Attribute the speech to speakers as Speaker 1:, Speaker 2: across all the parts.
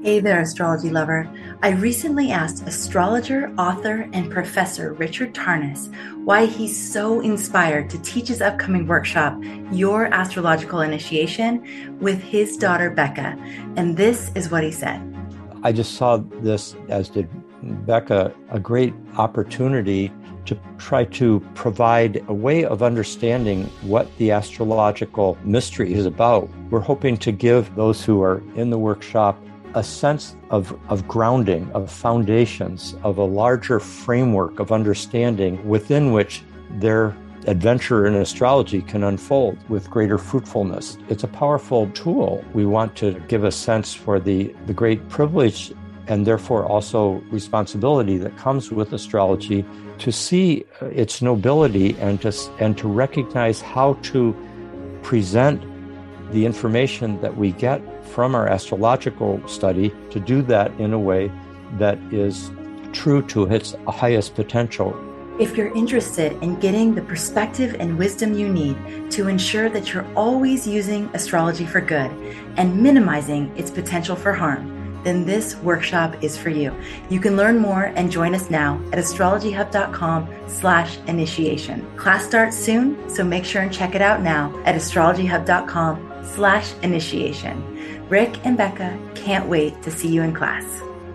Speaker 1: Hey there, astrology lover. I recently asked astrologer, author, and professor Richard Tarnas why he's so inspired to teach his upcoming workshop, Your Astrological Initiation, with his daughter Becca. And this is what he said.
Speaker 2: I just saw this, as did Becca, a great opportunity to try to provide a way of understanding what the astrological mystery is about. We're hoping to give those who are in the workshop a sense of grounding, of foundations, of a larger framework of understanding within which their adventure in astrology can unfold with greater fruitfulness. It's a powerful tool. We want to give a sense for the great privilege and therefore also responsibility that comes with astrology to see its nobility and to recognize how to present the information that we get from our astrological study, to do that in a way that is true to its highest potential.
Speaker 1: If you're interested in getting the perspective and wisdom you need to ensure that you're always using astrology for good and minimizing its potential for harm, then this workshop is for you. You can learn more and join us now at astrologyhub.com/initiation. Class starts soon, so make sure and check it out now at astrologyhub.com/initiation. Rick and Becca can't wait to see you in class.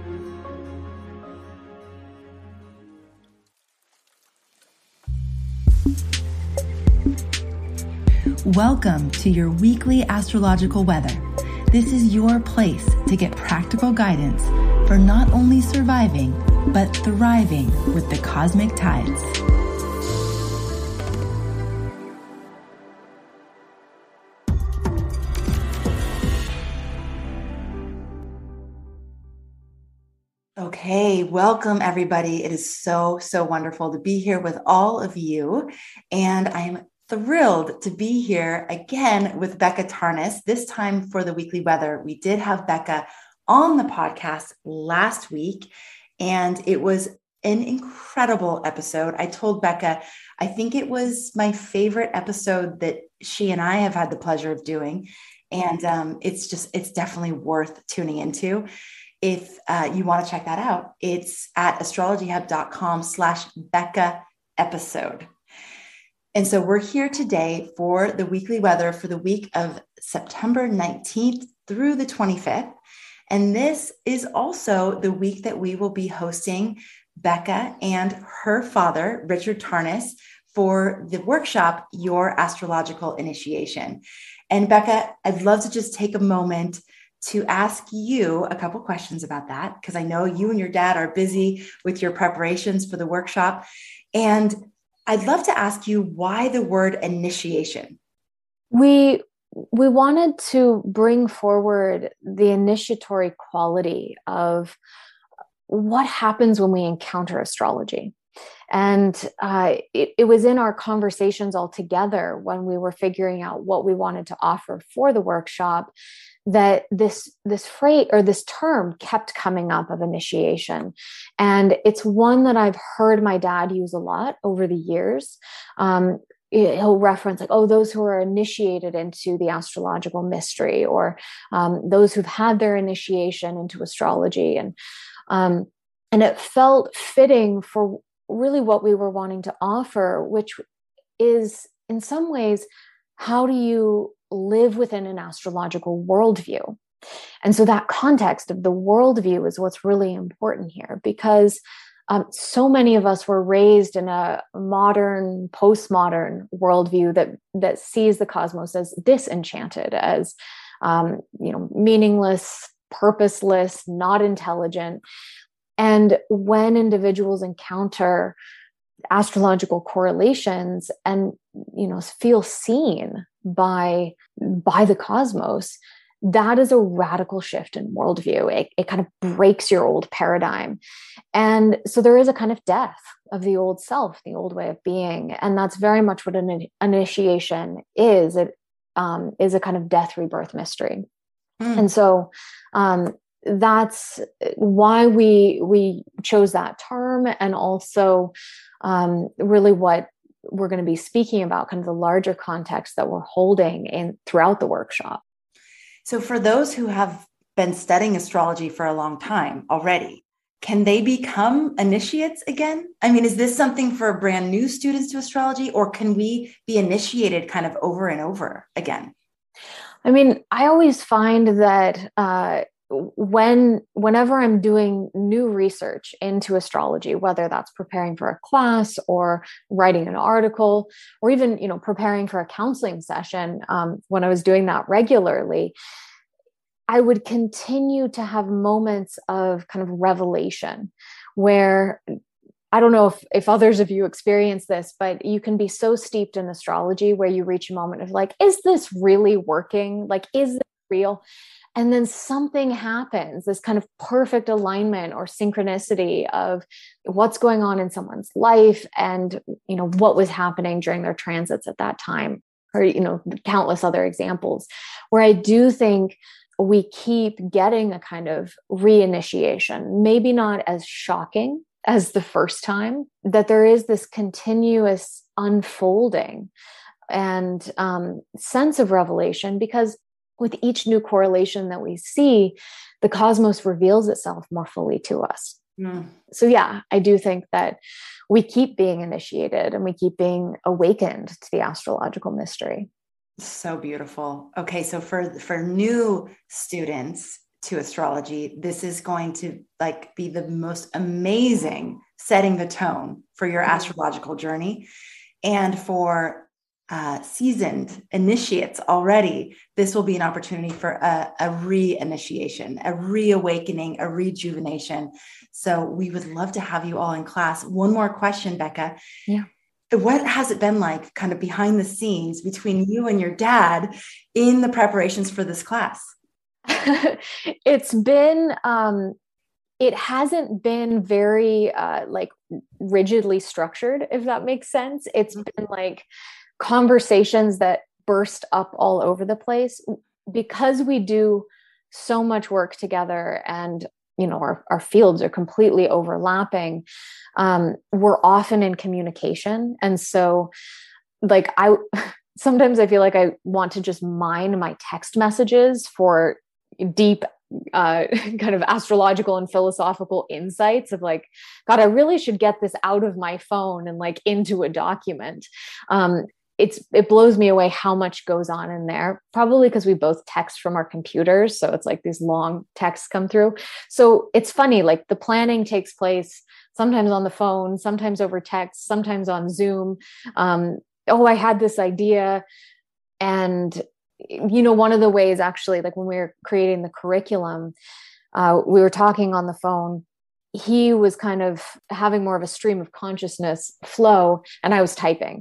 Speaker 1: Welcome to your weekly astrological weather. This is your place to get practical guidance for not only surviving, but thriving with the cosmic tides. Okay, welcome everybody. It is so wonderful to be here with all of you. And I'm thrilled to be here again with Becca Tarnas, this time for the weekly weather. We did have Becca on the podcast last week, and it was an incredible episode. I told Becca, I think it was my favorite episode that she and I have had the pleasure of doing. And it's definitely worth tuning into. If you want to check that out, it's at astrologyhub.com/Becca episode. And so we're here today for the weekly weather for the week of September 19th through the 25th. And this is also the week that we will be hosting Becca and her father, Richard Tarnas, for the workshop, Your Astrological Initiation. And Becca, I'd love to just take a moment to ask you a couple questions about that, because I know you and your dad are busy with your preparations for the workshop. And I'd love to ask you why the word initiation.
Speaker 3: We wanted to bring forward the initiatory quality of what happens when we encounter astrology. And it was in our conversations all together when we were figuring out what we wanted to offer for the workshop that this phrase or this term kept coming up of initiation. And it's one that I've heard my dad use a lot over the years. He'll reference like, oh, those who are initiated into the astrological mystery, or those who've had their initiation into astrology. And it felt fitting for really what we were wanting to offer, which is in some ways, how do you live within an astrological worldview? And so that context of the worldview is what's really important here, because so many of us were raised in a modern, postmodern worldview that sees the cosmos as disenchanted, as meaningless, purposeless, not intelligent. And when individuals encounter astrological correlations and feel seen by the cosmos, that is a radical shift in worldview. It kind of breaks your old paradigm. And so there is a kind of death of the old self, the old way of being. And that's very much what an initiation is. It is a kind of death rebirth mystery. And so that's why we chose that term, and also really what we're going to be speaking about, kind of the larger context that we're holding in throughout the workshop.
Speaker 1: So for those who have been studying astrology for a long time already, can they become initiates again? I mean, is this something for brand new students to astrology, or can we be initiated kind of over and over again?
Speaker 3: I mean, I always find that whenever I'm doing new research into astrology, whether that's preparing for a class or writing an article, or even, preparing for a counseling session, when I was doing that regularly, I would continue to have moments of kind of revelation where, I don't know if others of you experience this, but you can be so steeped in astrology where you reach a moment of like, is this really working? Like, is this real? And then something happens, this kind of perfect alignment or synchronicity of what's going on in someone's life and, what was happening during their transits at that time, or, countless other examples where I do think we keep getting a kind of reinitiation, maybe not as shocking as the first time, that there is this continuous unfolding and sense of revelation, because with each new correlation that we see, the cosmos reveals itself more fully to us. So yeah, I do think that we keep being initiated and we keep being awakened to the astrological mystery.
Speaker 1: So beautiful. Okay. So for new students to astrology, this is going to be the most amazing setting the tone for your astrological journey. And for seasoned initiates already, this will be an opportunity for a reinitiation, a reawakening, a rejuvenation. So we would love to have you all in class. One more question, Becca.
Speaker 3: Yeah.
Speaker 1: What has it been like kind of behind the scenes between you and your dad in the preparations for this class?
Speaker 3: It's been, it hasn't been very rigidly structured, if that makes sense. It's been like conversations that burst up all over the place because we do so much work together and our fields are completely overlapping. We're often in communication. And so sometimes I feel like I want to just mine my text messages for deep kind of astrological and philosophical insights of God, I really should get this out of my phone and into a document. It blows me away how much goes on in there, probably because we both text from our computers. So it's these long texts come through. So it's funny, the planning takes place sometimes on the phone, sometimes over text, sometimes on Zoom. I had this idea. And, one of the ways actually, when we were creating the curriculum, we were talking on the phone. He was kind of having more of a stream of consciousness flow, and I was typing.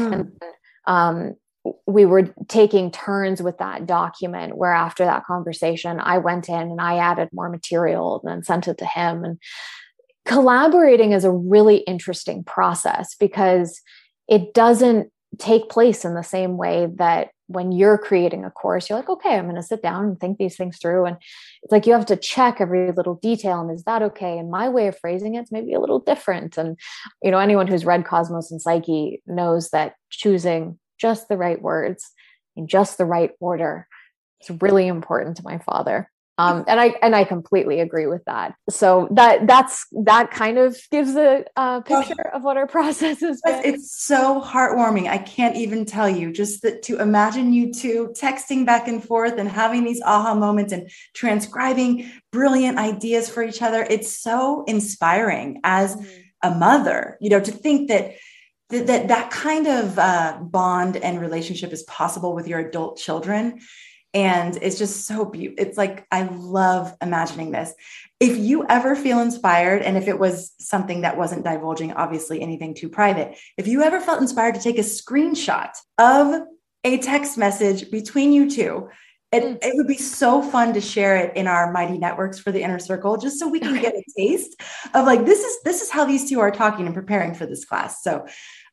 Speaker 3: And we were taking turns with that document, where after that conversation, I went in and I added more material and then sent it to him. And collaborating is a really interesting process because it doesn't take place in the same way that when you're creating a course, you're okay, I'm going to sit down and think these things through. And it's you have to check every little detail. And is that okay? And my way of phrasing it's maybe a little different. And, anyone who's read Cosmos and Psyche knows that choosing just the right words in just the right order is really important to my father. And I completely agree with that. So that kind of gives a picture of what our process has been.
Speaker 1: It's so heartwarming. I can't even tell you, just that to imagine you two texting back and forth and having these aha moments and transcribing brilliant ideas for each other. It's so inspiring as a mother, to think that kind of bond and relationship is possible with your adult children. And it's just so beautiful. It's I love imagining this. If you ever feel inspired, and if it was something that wasn't divulging, obviously anything too private, if you ever felt inspired to take a screenshot of a text message between you two, it would be so fun to share it in our Mighty Networks for the Inner Circle, just so we can get a taste of this is how these two are talking and preparing for this class. So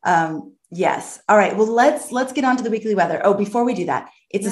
Speaker 1: yes. All right. Well, let's get on to the weekly weather. Oh, before we do that, it's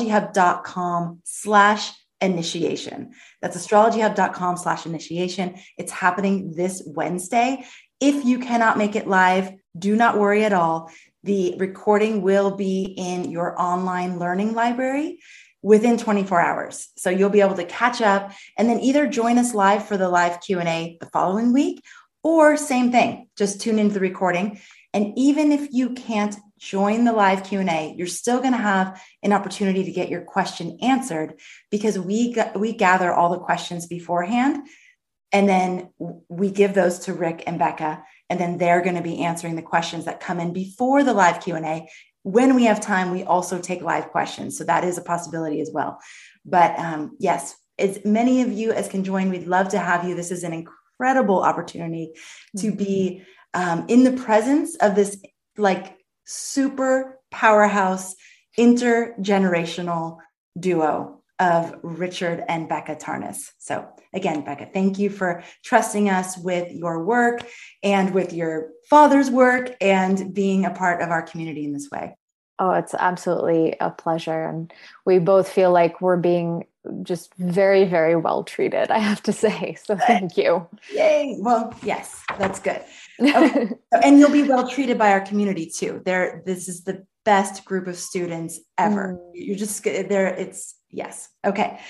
Speaker 1: astrologyhub.com/initiation. That's astrologyhub.com/initiation. It's happening this Wednesday. If you cannot make it live, do not worry at all. The recording will be in your online learning library. within 24 hours. So you'll be able to catch up and then either join us live for the live Q&A the following week, or same thing, just tune into the recording. And even if you can't join the live Q&A, you're still going to have an opportunity to get your question answered, because we gather all the questions beforehand, and then we give those to Rick and Becca, and then they're going to be answering the questions that come in before the live Q&A. When we have time, we also take live questions. So that is a possibility as well. But yes, as many of you as can join, we'd love to have you. This is an incredible opportunity to be in the presence of this like super powerhouse intergenerational duo of Richard and Becca Tarnas. So again, Becca, thank you for trusting us with your work and with your father's work and being a part of our community in this way.
Speaker 3: Oh, it's absolutely a pleasure. And we both feel like we're being just very, very well treated, I have to say. So thank you.
Speaker 1: Yay. Well, yes, that's good. Okay. And you'll be well treated by our community too. This is the best group of students ever. You're just there. It's yes. Okay.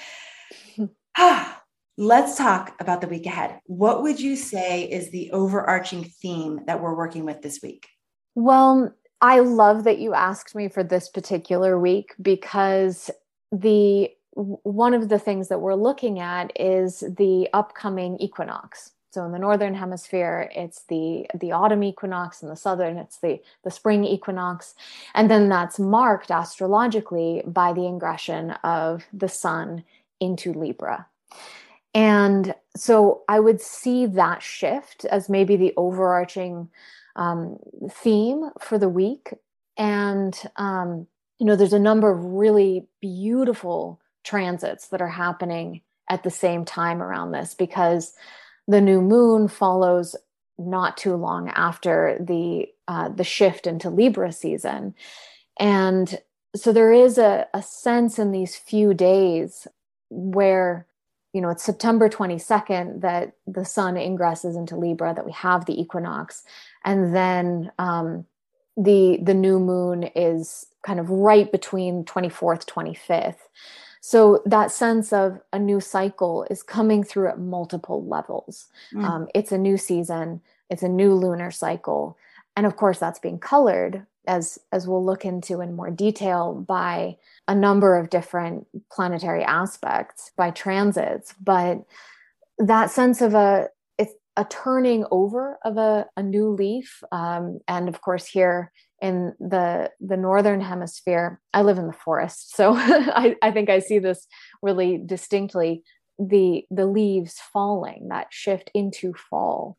Speaker 1: Let's talk about the week ahead. What would you say is the overarching theme that we're working with this week?
Speaker 3: Well, I love that you asked me for this particular week, because one of the things that we're looking at is the upcoming equinox. So in the Northern Hemisphere, it's the autumn equinox. In the Southern, it's the spring equinox. And then that's marked astrologically by the ingression of the sun into Libra. And so I would see that shift as maybe the overarching theme for the week. And, there's a number of really beautiful transits that are happening at the same time around this, because the new moon follows not too long after the shift into Libra season. And so there is a sense in these few days where, it's September 22nd that the sun ingresses into Libra, that we have the equinox. And then the new moon is kind of right between 24th, 25th. So that sense of a new cycle is coming through at multiple levels. It's a new season. It's a new lunar cycle. And of course, that's being colored, as we'll look into in more detail, by a number of different planetary aspects, by transits. But that sense of it's a turning over of a new leaf. And of course, here in the Northern Hemisphere, I live in the forest. So I think I see this really distinctly, the leaves falling, that shift into fall,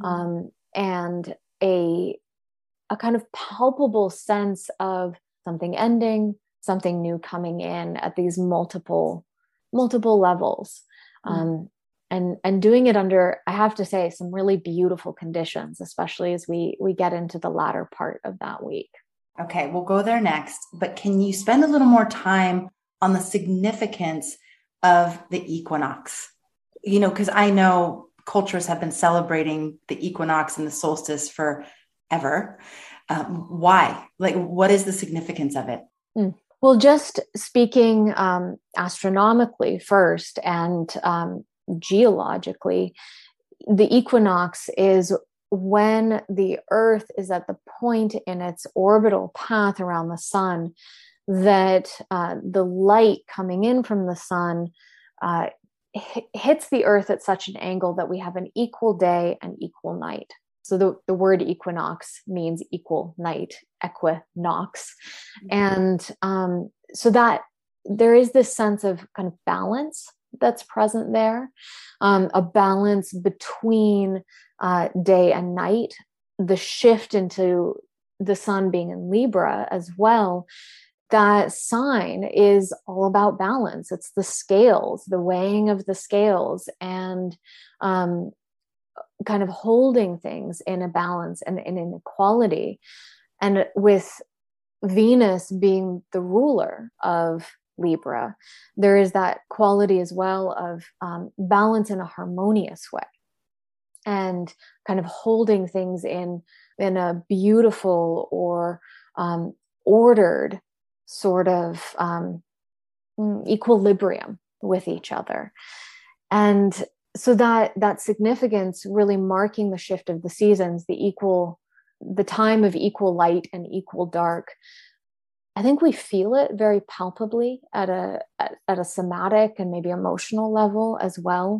Speaker 3: and a kind of palpable sense of something ending, something new coming in at these multiple levels. And doing it under, I have to say, some really beautiful conditions, especially as we get into the latter part of that week.
Speaker 1: Okay, we'll go there next. But can you spend a little more time on the significance of the equinox? Because I know cultures have been celebrating the equinox and the solstice forever. Why? Like, what is the significance of it?
Speaker 3: Well, just speaking astronomically first, and geologically, the equinox is when the Earth is at the point in its orbital path around the sun that the light coming in from the sun hits the Earth at such an angle that we have an equal day and equal night. So the word equinox means equal night, equinox. And so that there is this sense of kind of balance that's present there, a balance between day and night, the shift into the sun being in Libra as well. That sign is all about balance. It's the scales, the weighing of the scales, and kind of holding things in a balance and in an equality. And with Venus being the ruler of Libra, there is that quality as well of balance in a harmonious way, and kind of holding things in a beautiful or ordered sort of equilibrium with each other. And so that significance really marking the shift of the seasons, the time of equal light and equal dark. I think we feel it very palpably at a somatic and maybe emotional level as well.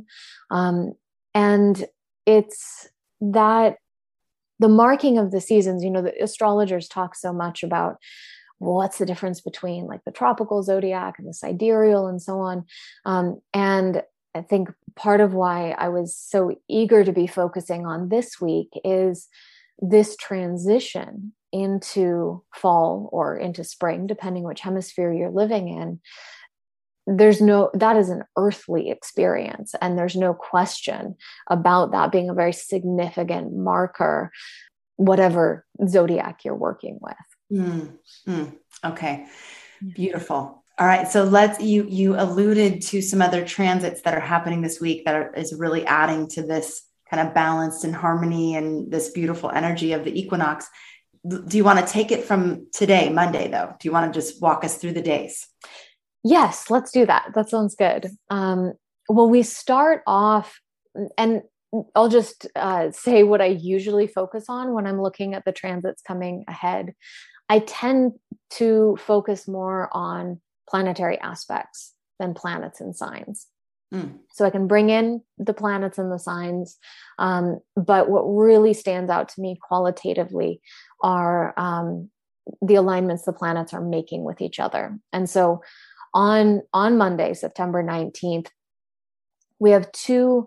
Speaker 3: And it's that the marking of the seasons, the astrologers talk so much about, well, what's the difference between like the tropical zodiac and the sidereal and so on. And I think part of why I was so eager to be focusing on this week is this transition into fall or into spring, depending which hemisphere you're living in. That is an earthly experience. And there's no question about that being a very significant marker, whatever zodiac you're working with.
Speaker 1: Okay. Beautiful. All right. So you alluded to some other transits that are happening this week that is really adding to this kind of balance and harmony and this beautiful energy of the equinox. Do you want to take it from today, Monday, though? Do you want to just walk us through the days?
Speaker 3: Yes, let's do that. That sounds good. Well, we start off, and I'll just say what I usually focus on when I'm looking at the transits coming ahead. I tend to focus more on planetary aspects than planets and signs. So I can bring in the planets and the signs. But what really stands out to me qualitatively are the alignments the planets are making with each other. And so on Monday, September 19th, we have two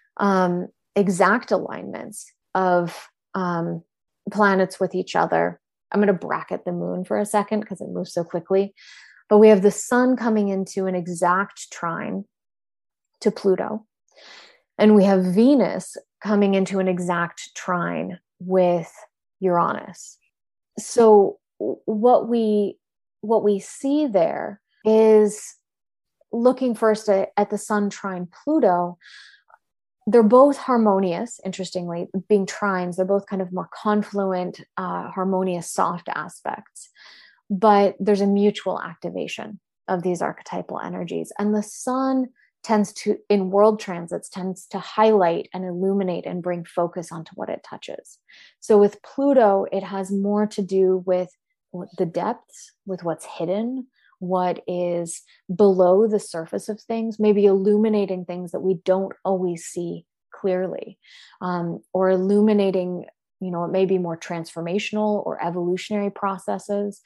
Speaker 3: exact alignments of planets with each other. I'm going to bracket the moon for a second because it moves so quickly. But we have the sun coming into an exact trine to Pluto. And we have Venus coming into an exact trine with Uranus. So what we see there is, looking first at the sun trine Pluto, they're both harmonious, interestingly, being trines. They're both kind of more confluent, harmonious, soft aspects. But there's a mutual activation of these archetypal energies. And the sun in world transits, tends to highlight and illuminate and bring focus onto what it touches. So with Pluto, it has more to do with the depths, with what's hidden, what is below the surface of things, maybe illuminating things that we don't always see clearly, or illuminating, it may be more transformational or evolutionary processes.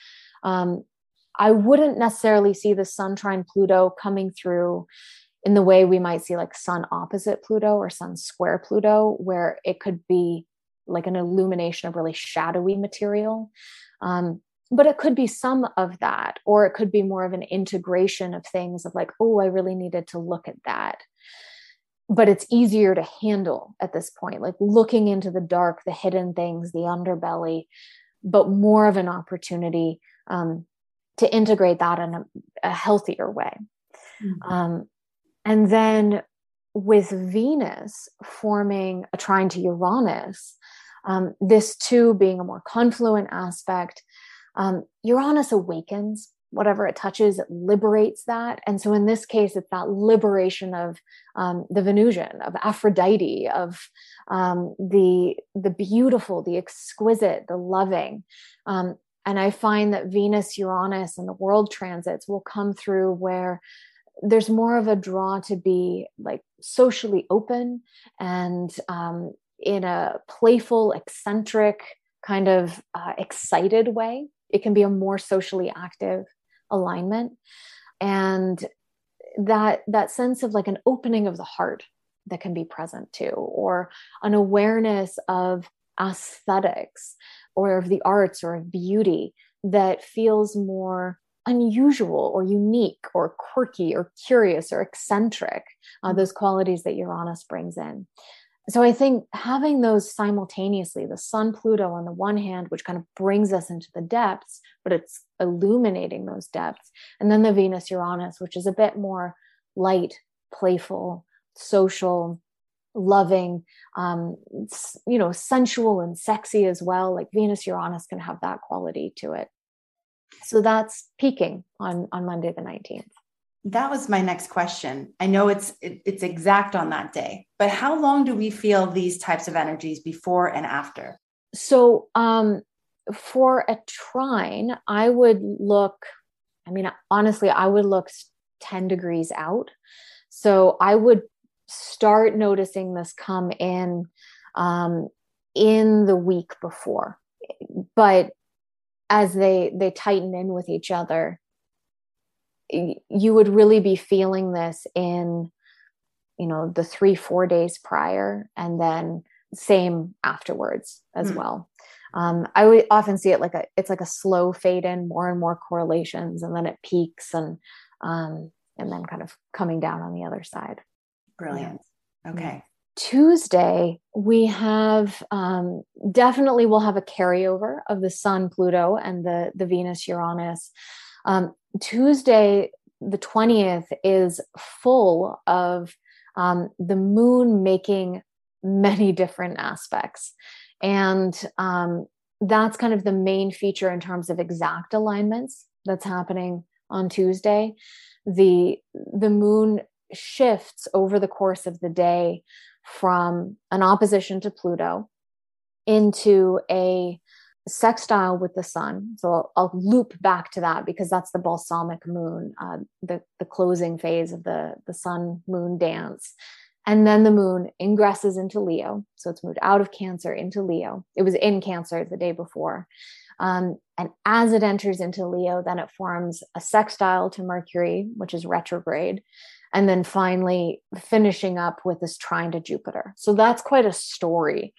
Speaker 3: I wouldn't necessarily see the sun trine Pluto coming through in the way we might see like sun opposite Pluto or sun square Pluto, where it could be like an illumination of really shadowy material. But it could be some of that, or it could be more of an integration of things of like, oh, I really needed to look at that. But it's easier to handle at this point, like looking into the dark, the hidden things, the underbelly, but more of an opportunity to integrate that in a healthier way. And then with Venus forming a trine to Uranus, this too being a more confluent aspect, Uranus awakens whatever it touches, it liberates that. And so in this case, it's that liberation of the Venusian, of Aphrodite, of the beautiful, the exquisite, the loving. And I find that Venus, Uranus, and the world transits will come through where there's more of a draw to be like socially open and in a playful, eccentric, kind of excited way. It can be a more socially active alignment. And that sense of like an opening of the heart that can be present too, or an awareness of aesthetics or of the arts or of beauty that feels more unusual or unique or quirky or curious or eccentric, those qualities that Uranus brings in. So I think having those simultaneously, the Sun Pluto on the one hand, which kind of brings us into the depths, but it's illuminating those depths. And then the Venus Uranus, which is a bit more light, playful, social, loving, sensual and sexy as well. Like Venus Uranus can have that quality to it. So that's peaking on Monday the 19th.
Speaker 1: That was my next question. I know it's exact on that day, but how long do we feel these types of energies before and after?
Speaker 3: So for a trine, I would look, I mean, honestly, I would look 10 degrees out. So I would start noticing this come in the week before. But as they tighten in with each other, you would really be feeling this in, the 3-4 days prior, and then same afterwards as well. I would often see it it's like a slow fade in, more and more correlations, and then it peaks and then kind of coming down on the other side.
Speaker 1: Brilliant. Yeah. Okay.
Speaker 3: Tuesday, we have definitely we'll have a carryover of the Sun, Pluto, and the Venus, Uranus. Tuesday, the 20th, is full of the moon making many different aspects. And that's kind of the main feature in terms of exact alignments that's happening on Tuesday. The moon shifts over the course of the day from an opposition to Pluto into a sextile with the Sun. So I'll loop back to that because that's the balsamic moon, the closing phase of the Sun moon dance. And then the moon ingresses into Leo. So it's moved out of Cancer into Leo. It was in Cancer the day before. And as it enters into Leo, then it forms a sextile to Mercury, which is retrograde. And then finally finishing up with this trine to Jupiter. So that's quite a story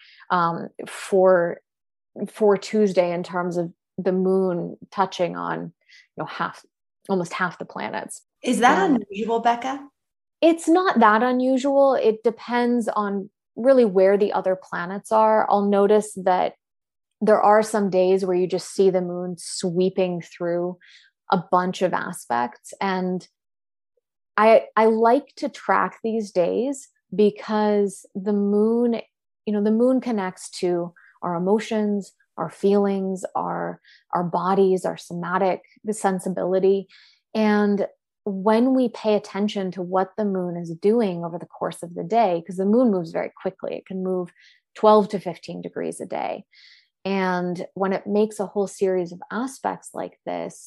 Speaker 3: for Tuesday in terms of the moon touching on, almost half the planets.
Speaker 1: Is that unusual, Becca?
Speaker 3: It's not that unusual. It depends on really where the other planets are. I'll notice that there are some days where you just see the moon sweeping through a bunch of aspects. And I like to track these days because the moon connects to our emotions, our feelings, our bodies, our somatic sensibility. And when we pay attention to what the moon is doing over the course of the day, because the moon moves very quickly, it can move 12 to 15 degrees a day. And when it makes a whole series of aspects like this,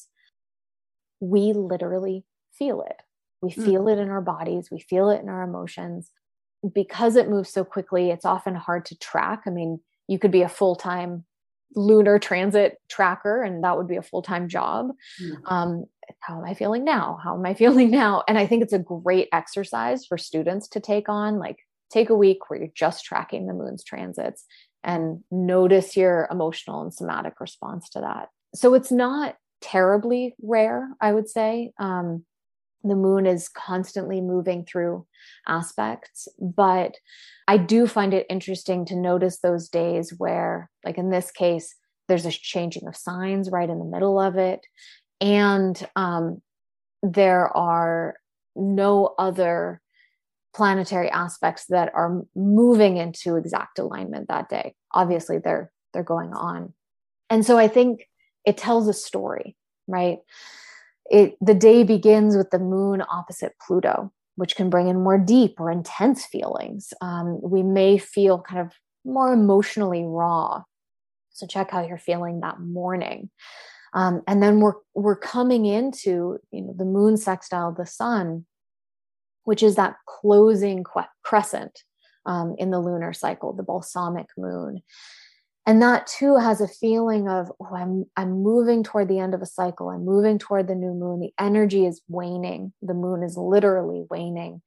Speaker 3: we literally feel it. We feel it in our bodies. We feel it in our emotions. Because it moves so quickly, it's often hard to track. I mean, you could be a full-time lunar transit tracker, and that would be a full-time job. How am I feeling now? How am I feeling now? And I think it's a great exercise for students to take on, take a week where you're just tracking the moon's transits and notice your emotional and somatic response to that. So it's not terribly rare, I would say. The moon is constantly moving through aspects, but I do find it interesting to notice those days where, like in this case, there's a changing of signs right in the middle of it. And there are no other planetary aspects that are moving into exact alignment that day. Obviously, they're going on. And so I think it tells a story, right? The day begins with the moon opposite Pluto, which can bring in more deep or intense feelings. We may feel kind of more emotionally raw. So check how you're feeling that morning. And then we're coming into, the moon sextile the Sun, which is that closing crescent in the lunar cycle, the balsamic moon. And that too has a feeling of, I'm moving toward the end of a cycle. I'm moving toward the new moon. The energy is waning. The moon is literally waning.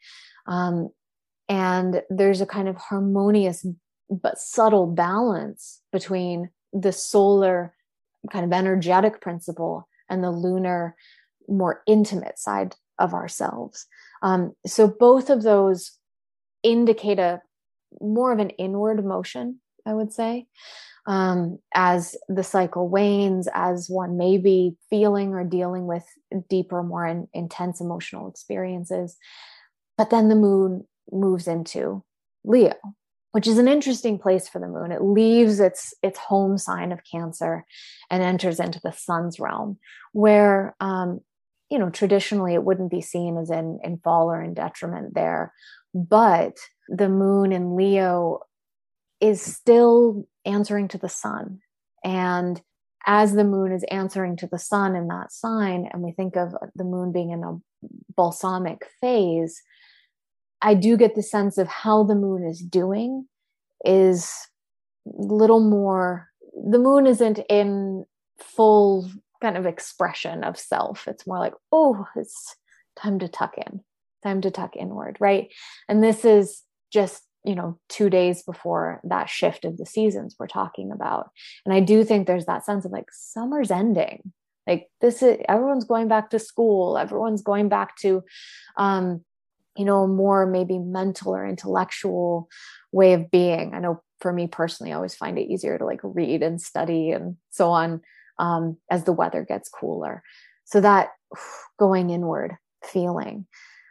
Speaker 3: And there's a kind of harmonious but subtle balance between the solar kind of energetic principle and the lunar, more intimate side of ourselves. So both of those indicate more of an inward motion, I would say. As the cycle wanes, as one may be feeling or dealing with deeper, more intense emotional experiences. But then the moon moves into Leo, which is an interesting place for the moon. It leaves its home sign of Cancer and enters into the Sun's realm, where traditionally it wouldn't be seen as in fall or in detriment there. But the moon in Leo is still answering to the sun. And as the moon is answering to the sun in that sign, and we think of the moon being in a balsamic phase, I do get the sense of how the moon is doing is a little more, the moon isn't in full kind of expression of self. It's more like, oh, it's time to tuck in, time to tuck inward, right? And this is just, 2 days before that shift of the seasons we're talking about. And I do think there's that sense of like summer's ending. Like everyone's going back to school. Everyone's going back to, a more maybe mental or intellectual way of being. I know for me personally, I always find it easier to like read and study and so on as the weather gets cooler. So that going inward feeling.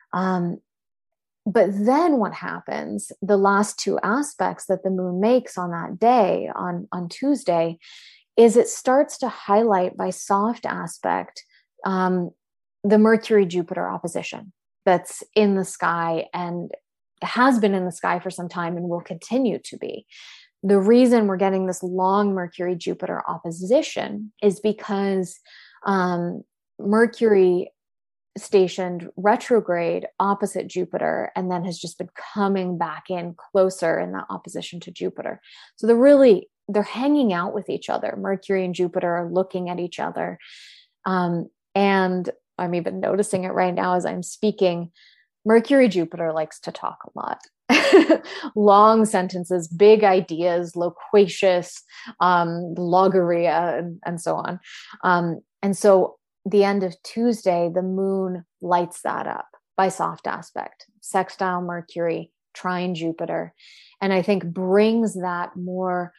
Speaker 3: But then what happens, the last two aspects that the moon makes on that day, on Tuesday, is it starts to highlight by soft aspect the Mercury-Jupiter opposition that's in the sky and has been in the sky for some time and will continue to be. The reason we're getting this long Mercury-Jupiter opposition is because Mercury stationed retrograde opposite Jupiter and then has just been coming back in closer in that opposition to Jupiter. So they're hanging out with each other. Mercury and Jupiter are looking at each other. And I'm even noticing it right now as I'm speaking. Mercury Jupiter likes to talk a lot. Long sentences, big ideas, loquacious, logorrhea, and so on. And so the end of Tuesday, the moon lights that up by soft aspect, sextile Mercury, trine Jupiter, and I think brings that more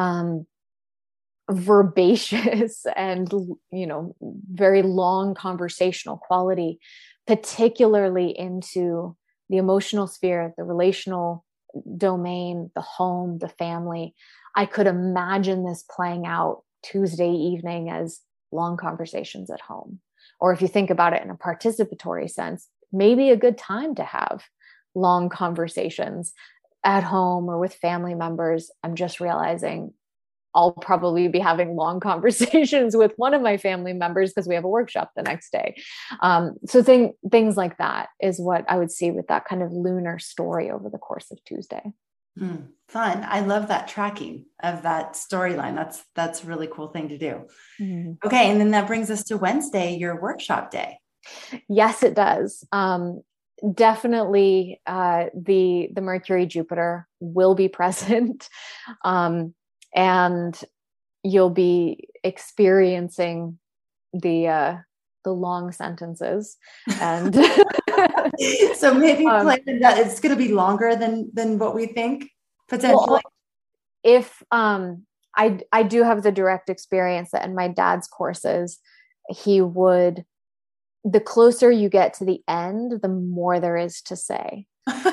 Speaker 3: verbaceous and, very long conversational quality, particularly into the emotional sphere, the relational domain, the home, the family. I could imagine this playing out Tuesday evening as long conversations at home. Or if you think about it in a participatory sense, maybe a good time to have long conversations at home or with family members. I'm just realizing I'll probably be having long conversations with one of my family members because we have a workshop the next day. So things like that is what I would see with that kind of lunar story over the course of Tuesday.
Speaker 1: Fun. I love that tracking of that storyline. That's a really cool thing to do. Mm-hmm. Okay. And then that brings us to Wednesday, your workshop day.
Speaker 3: Yes, it does. Definitely the Mercury Jupiter will be present. And you'll be experiencing the long sentences, and
Speaker 1: so maybe plan that it's going to be longer than what we think potentially. Well,
Speaker 3: if I do have the direct experience that in my dad's courses, the closer you get to the end, the more there is to say.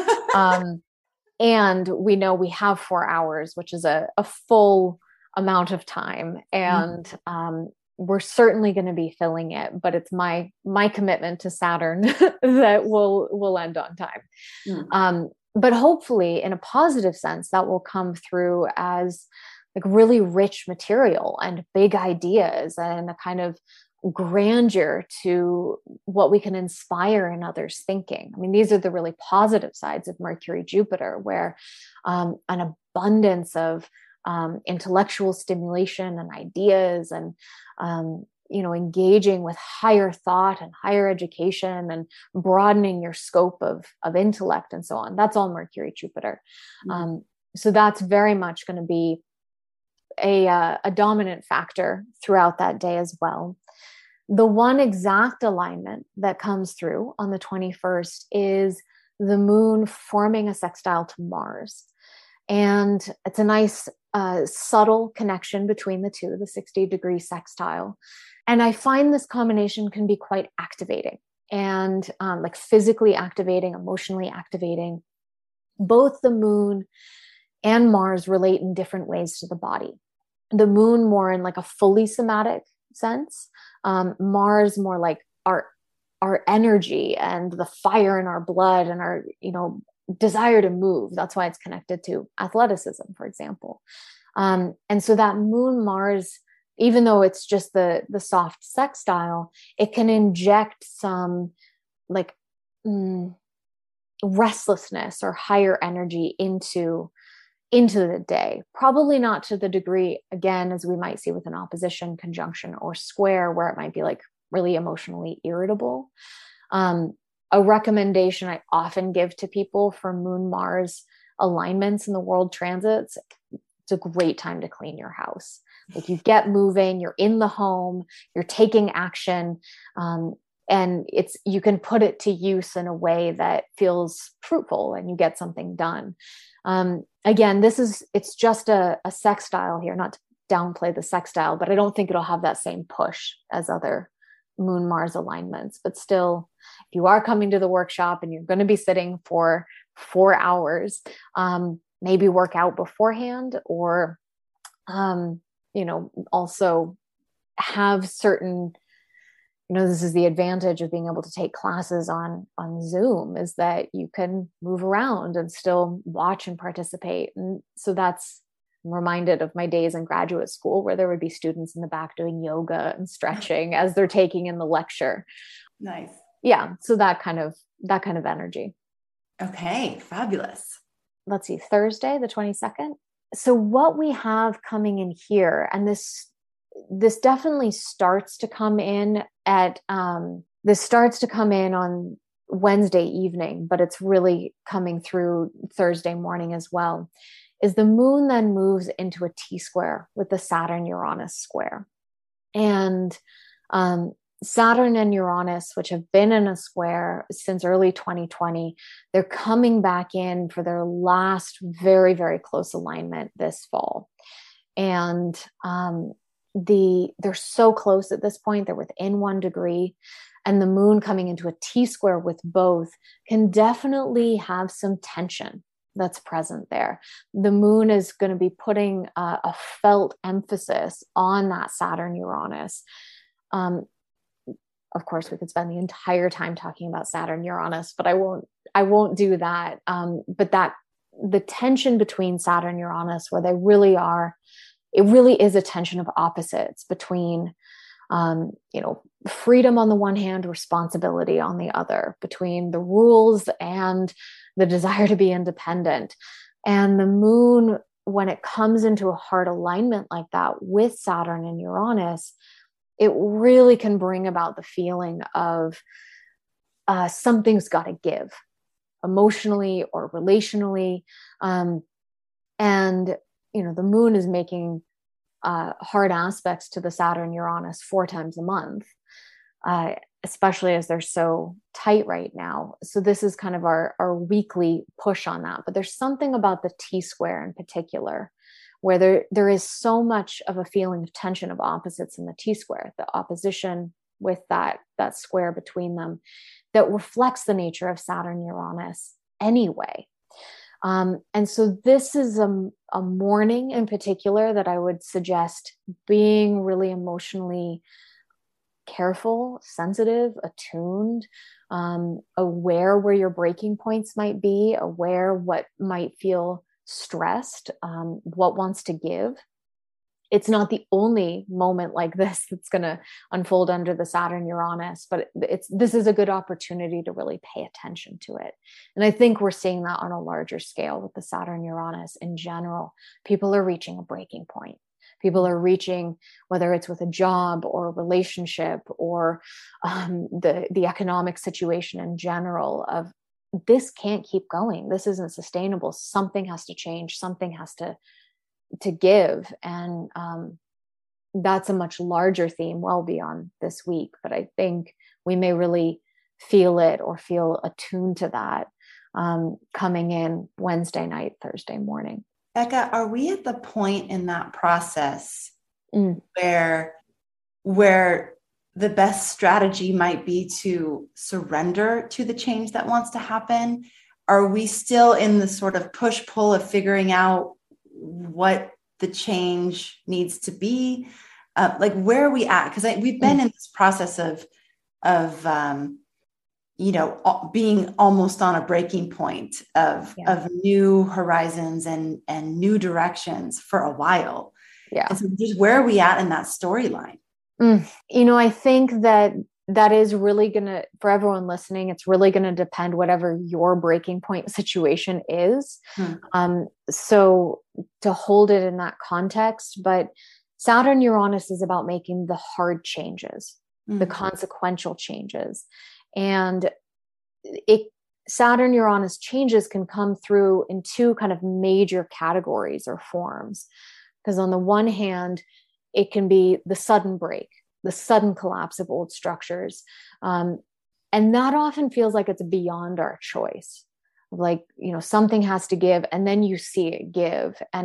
Speaker 3: And we know we have 4 hours, which is a full amount of time. And we're certainly going to be filling it, but it's my commitment to Saturn that will end on time. But hopefully in a positive sense, that will come through as like really rich material and big ideas and a kind of grandeur to what we can inspire in others' thinking. I mean, these are the really positive sides of Mercury Jupiter, where an abundance of intellectual stimulation and ideas and engaging with higher thought and higher education and broadening your scope of intellect and so on. That's all Mercury Jupiter. So that's very much going to be a dominant factor throughout that day as well. The one exact alignment that comes through on the 21st is the moon forming a sextile to Mars. And it's a nice subtle connection between the two, the 60-degree sextile. And I find this combination can be quite activating and like physically activating, emotionally activating. Both the moon and Mars relate in different ways to the body. The moon more in like a fully somatic sense, Mars more like art our energy and the fire in our blood and our, desire to move. That's why it's connected to athleticism, for example. And so that Moon Mars, even though it's just the soft sextile, it can inject some like restlessness or higher energy into the day. Probably not to the degree, again, as we might see with an opposition, conjunction, or square, where it might be like really emotionally irritable. A recommendation I often give to people for Moon Mars alignments in the world transits, it's a great time to clean your house. Like, you get moving, you're in the home, you're taking action, and you can put it to use in a way that feels fruitful and you get something done. Again, it's just a sextile here, not to downplay the sextile, but I don't think it'll have that same push as other Moon Mars alignments. But still, if you are coming to the workshop and you're going to be sitting for 4 hours, maybe work out beforehand, or, also have certain, this is the advantage of being able to take classes on Zoom, is that you can move around and still watch and participate. And so I'm reminded of my days in graduate school, where there would be students in the back doing yoga and stretching as they're taking in the lecture.
Speaker 1: Nice.
Speaker 3: Yeah. So that kind of energy.
Speaker 1: Okay. Fabulous.
Speaker 3: Let's see, Thursday, the 22nd. So what we have coming in here, and this definitely starts to come in on Wednesday evening, but it's really coming through Thursday morning as well, is the moon then moves into a T-square with the Saturn-Uranus square. And Saturn and Uranus, which have been in a square since early 2020, they're coming back in for their last very, very close alignment this fall. And they're so close at this point, they're within 1 degree. And the moon coming into a T-square with both can definitely have some tension that's present there. The moon is going to be putting a felt emphasis on that Saturn-Uranus. Of course, we could spend the entire time talking about Saturn-Uranus, but I won't do that. But the tension between Saturn-Uranus, where they really are, it really is a tension of opposites between, freedom on the one hand, responsibility on the other, between the rules and the desire to be independent. And the moon, when it comes into a hard alignment like that with Saturn and Uranus, it really can bring about the feeling of something's got to give, emotionally or relationally. And, the moon is making hard aspects to the Saturn-Uranus 4 times a month, especially as they're so tight right now. So this is kind of our weekly push on that. But there's something about the T-square in particular, where there is so much of a feeling of tension of opposites in the T-square, the opposition with that square between them, that reflects the nature of Saturn-Uranus anyway. And so this is a morning in particular that I would suggest being really emotionally careful, sensitive, attuned, aware where your breaking points might be, aware what might feel stressed, what wants to give. It's not the only moment like this that's going to unfold under the Saturn-Uranus, but this is a good opportunity to really pay attention to it. And I think we're seeing that on a larger scale with the Saturn-Uranus in general. People are reaching a breaking point. People are reaching, whether it's with a job or a relationship or the economic situation in general, of this can't keep going. This isn't sustainable. Something has to change. Something has to give. And that's a much larger theme well beyond this week. But I think we may really feel it or feel attuned to that coming in Wednesday night, Thursday morning.
Speaker 1: Becca, are we at the point in that process where the best strategy might be to surrender to the change that wants to happen? Are we still in the sort of push-pull of figuring out what the change needs to be? Where are we at? Because we've been in this process of being almost on a breaking point of new horizons and new directions for a while.
Speaker 3: Yeah.
Speaker 1: And so just where are we at in that storyline?
Speaker 3: I think that is really going to, for everyone listening, it's really going to depend whatever your breaking point situation is. So to hold it in that context, but Saturn Uranus is about making the hard changes, the consequential changes. And Saturn Uranus changes can come through in two kind of major categories or forms. Because on the one hand, it can be the sudden break, the sudden collapse of old structures. And that often feels like it's beyond our choice. Like, something has to give, and then you see it give. And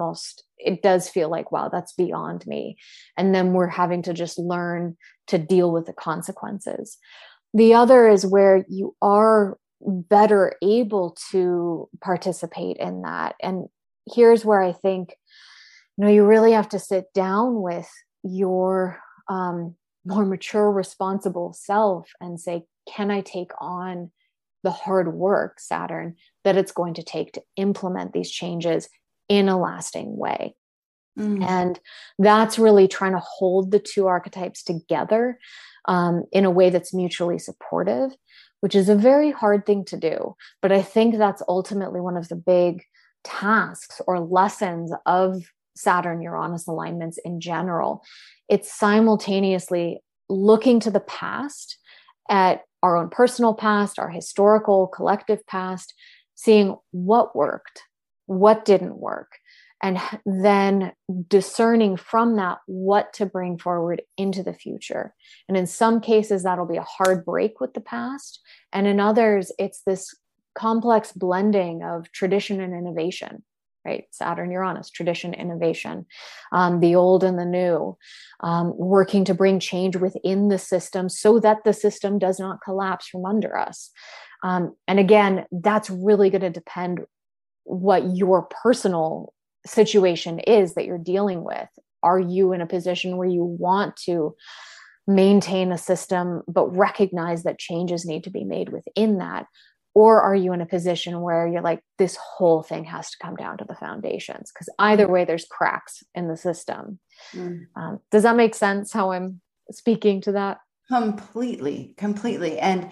Speaker 3: it does feel like, wow, that's beyond me. And then we're having to just learn to deal with the consequences. The other is where you are better able to participate in that. And here's where I think, you really have to sit down with your more mature, responsible self and say, can I take on the hard work, Saturn, that it's going to take to implement these changes in a lasting way? And that's really trying to hold the two archetypes together in a way that's mutually supportive, which is a very hard thing to do. But I think that's ultimately one of the big tasks or lessons of Saturn Uranus alignments in general. It's simultaneously looking to the past, at our own personal past, our historical collective past, seeing what worked, what didn't work, and then discerning from that what to bring forward into the future. And in some cases, that'll be a hard break with the past. And in others, it's this complex blending of tradition and innovation, right? Saturn, Uranus, tradition, innovation, the old and the new, working to bring change within the system so that the system does not collapse from under us. And again, that's really going to depend what your personal situation is that you're dealing with. Are you in a position where you want to maintain a system, but recognize that changes need to be made within that? Or are you in a position where you're like, this whole thing has to come down to the foundations? Because either way, there's cracks in the system. Does that make sense how I'm speaking to that?
Speaker 1: Completely. And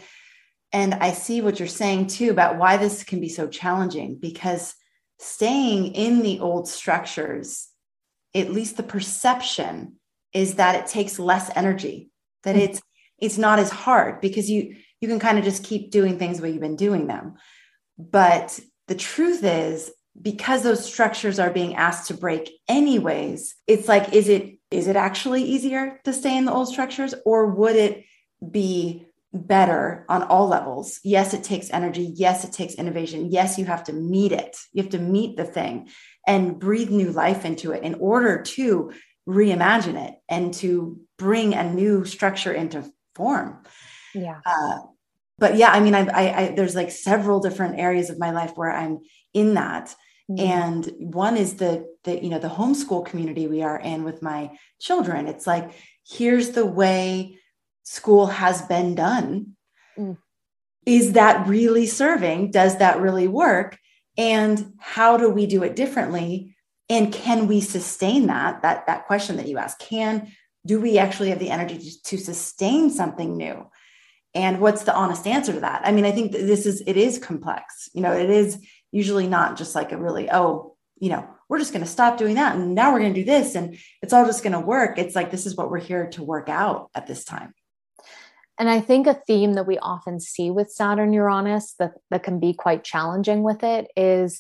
Speaker 1: I see what you're saying too about why this can be so challenging, because staying in the old structures, at least the perception is that it takes less energy, that it's not as hard, because you can kind of just keep doing things the way you've been doing them. But the truth is, because those structures are being asked to break anyways, it's like, is it actually easier to stay in the old structures, or would it be better on all levels? Yes, it takes energy. Yes, it takes innovation. Yes, you have to meet it. You have to meet the thing and breathe new life into it in order to reimagine it and to bring a new structure into form.
Speaker 3: Yeah.
Speaker 1: But yeah, I mean, I there's like several different areas of my life where I'm in that. And one is the homeschool community we are in with my children. It's like, here's the way school has been done. Is that really serving? Does that really work? And how do we do it differently? And can we sustain that question that you asked? Do we actually have the energy to sustain something new? And what's the honest answer to that? I mean, I think that it is complex. It is usually not just like a really, we're just going to stop doing that, and now we're going to do this, and it's all just going to work. It's like, this is what we're here to work out at this time.
Speaker 3: And I think a theme that we often see with Saturn Uranus that can be quite challenging with it is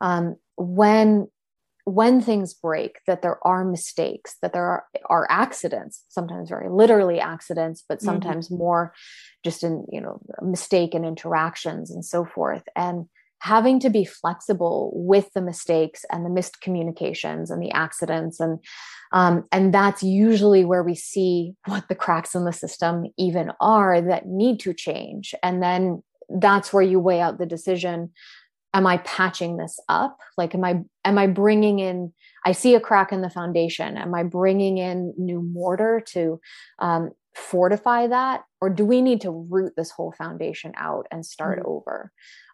Speaker 3: when things break, that there are mistakes, that there are accidents, sometimes very literally accidents, but sometimes more just in, a mistake in interactions and so forth. And having to be flexible with the mistakes and the missed communications and the accidents. And that's usually where we see what the cracks in the system even are that need to change. And then that's where you weigh out the decision. Am I patching this up? Like, am I bringing in, I see a crack in the foundation. Am I bringing in new mortar to fortify that, or do we need to root this whole foundation out and start over?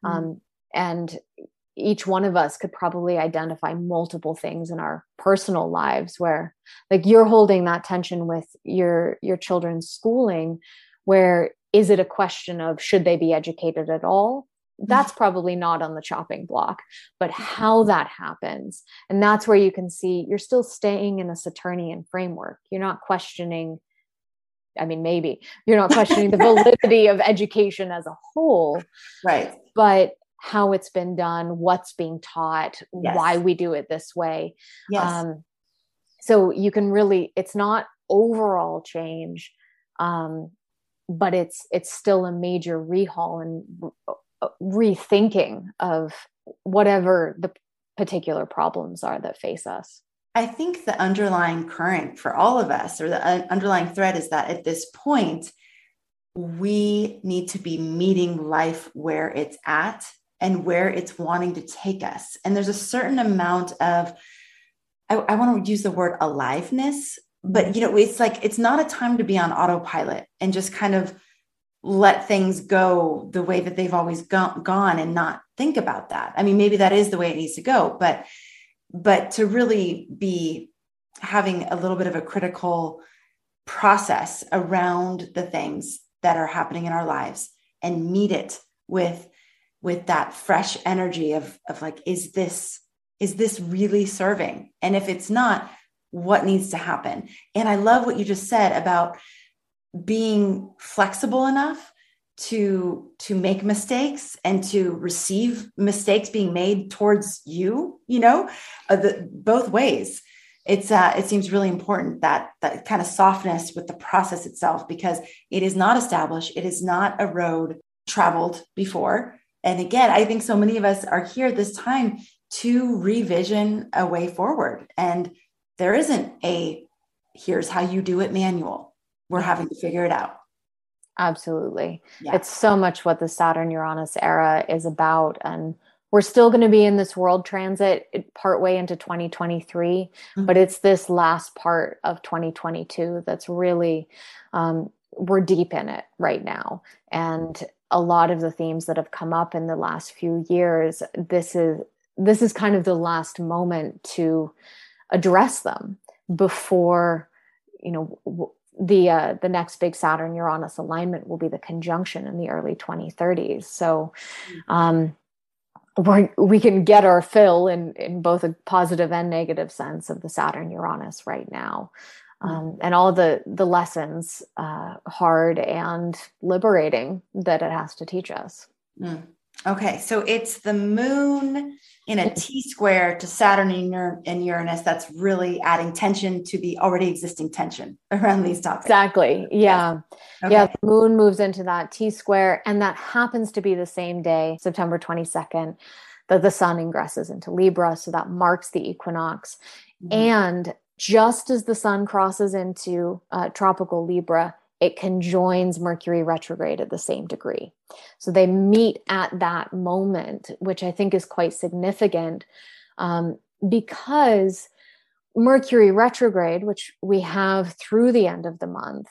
Speaker 3: And each one of us could probably identify multiple things in our personal lives where, like, you're holding that tension with your children's schooling, where is it a question of should they be educated at all? That's probably not on the chopping block, but how that happens. And that's where you can see you're still staying in a Saturnian framework. You're not questioning, I mean, maybe you're not questioning the validity of education as a whole,
Speaker 1: right?
Speaker 3: But how it's been done, what's being taught,
Speaker 1: yes.
Speaker 3: why we do it this way.
Speaker 1: Yes.
Speaker 3: So you can really, it's not overall change, but it's still a major rehaul and rethinking of whatever the particular problems are that face us.
Speaker 1: I think the underlying current for all of us, or the underlying thread, is that at this point, we need to be meeting life where it's at and where it's wanting to take us. And there's a certain amount of, I want to use the word aliveness, but it's like, it's not a time to be on autopilot and just kind of let things go the way that they've always gone and not think about that. I mean, maybe that is the way it needs to go, but to really be having a little bit of a critical process around the things that are happening in our lives and meet it with that fresh energy of like, is this really serving? And if it's not, what needs to happen? And I love what you just said about being flexible enough to make mistakes and to receive mistakes being made towards you, both ways. It seems really important that kind of softness with the process itself, because it is not established. It is not a road traveled before. And again, I think so many of us are here this time to revision a way forward. And there isn't here's how you do it manual. We're having to figure it out.
Speaker 3: Absolutely.
Speaker 1: Yeah.
Speaker 3: It's so much what the Saturn-Uranus era is about. And we're still going to be in this world transit partway into 2023, but it's this last part of 2022 that's really, we're deep in it right now. And a lot of the themes that have come up in the last few years, this is kind of the last moment to address them before, the next big Saturn-Uranus alignment will be the conjunction in the early 2030s. So we can get our fill in both a positive and negative sense of the Saturn-Uranus right now. And all the lessons, hard and liberating, that it has to teach us.
Speaker 1: Okay, so it's the moon in a T-square to Saturn and Uranus that's really adding tension to the already existing tension around these topics.
Speaker 3: Exactly. Yeah.
Speaker 1: Yes. Okay.
Speaker 3: Yeah. The moon moves into that T-square, and that happens to be the same day, September 22nd, that the sun ingresses into Libra. So that marks the equinox. And just as the sun crosses into tropical Libra, it conjoins Mercury retrograde at the same degree. So they meet at that moment, which I think is quite significant, because Mercury retrograde, which we have through the end of the month,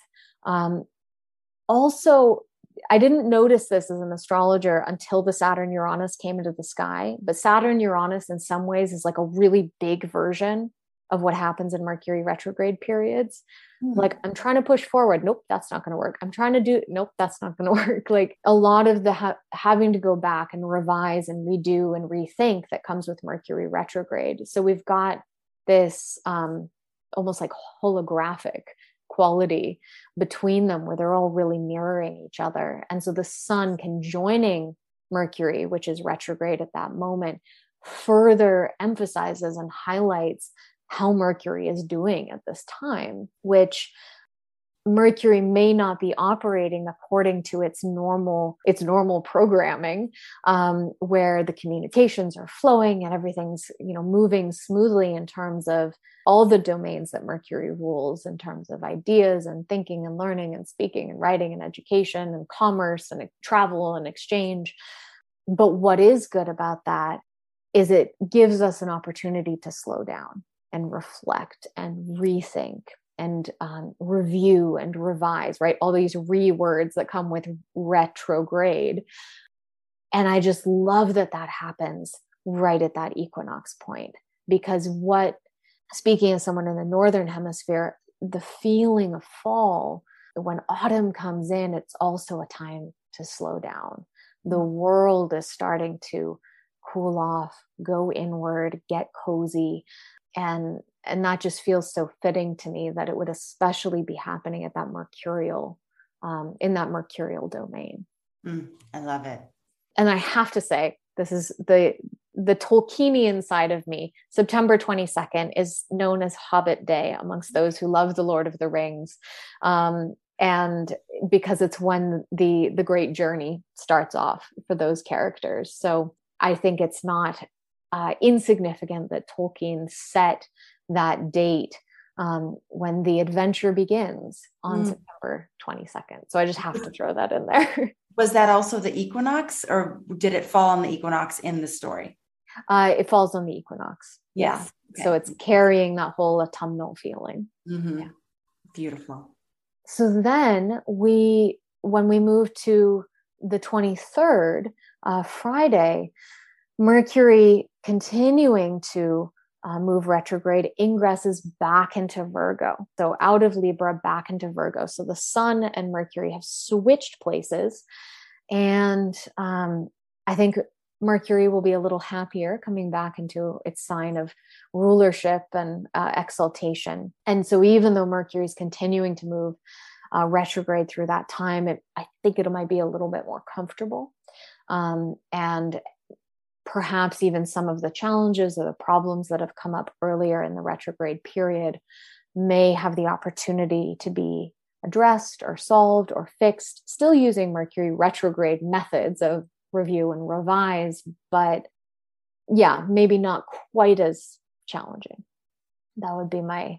Speaker 3: also, I didn't notice this as an astrologer until the Saturn-Uranus came into the sky, but Saturn-Uranus in some ways is like a really big version of what happens in Mercury retrograde periods. Like, I'm trying to push forward. Nope, that's not going to work. I'm trying to do, nope, that's not going to work. Like, a lot of the having to go back and revise and redo and rethink that comes with Mercury retrograde. So we've got this almost like holographic quality between them where they're all really mirroring each other. And so the sun conjoining Mercury, which is retrograde at that moment, further emphasizes and highlights how Mercury is doing at this time, which Mercury may not be operating according to its normal programming, where the communications are flowing and everything's, moving smoothly in terms of all the domains that Mercury rules, in terms of ideas and thinking and learning and speaking and writing and education and commerce and travel and exchange. But what is good about that is it gives us an opportunity to slow down and reflect and rethink review and revise, right? All these words that come with retrograde. And I just love that happens right at that equinox point, because speaking as someone in the Northern Hemisphere, the feeling of fall, when autumn comes in, it's also a time to slow down. The world is starting to cool off, go inward, get cozy. And that just feels so fitting to me that it would especially be happening at that mercurial, in that mercurial domain.
Speaker 1: I love it.
Speaker 3: And I have to say, this is the Tolkienian side of me. September 22nd is known as Hobbit Day amongst those who love the Lord of the Rings. And because it's when the great journey starts off for those characters. So I think it's not insignificant that Tolkien set that date when the adventure begins on September 22nd. So I just have to throw that in there.
Speaker 1: Was that also the equinox, or did it fall on the equinox in the story?
Speaker 3: It falls on the equinox.
Speaker 1: Yes.
Speaker 3: Yeah. Okay. So it's carrying that whole autumnal feeling.
Speaker 1: Yeah. Beautiful.
Speaker 3: So then when we move to the 23rd, Friday, Mercury continuing to move retrograde ingresses back into Virgo. So out of Libra, back into Virgo. So the Sun and Mercury have switched places. And I think Mercury will be a little happier coming back into its sign of rulership and exaltation. And so even though Mercury is continuing to move retrograde through that time, I think it might be a little bit more comfortable. And perhaps even some of the challenges or the problems that have come up earlier in the retrograde period may have the opportunity to be addressed or solved or fixed, still using Mercury retrograde methods of review and revise, but yeah, maybe not quite as challenging. That would be my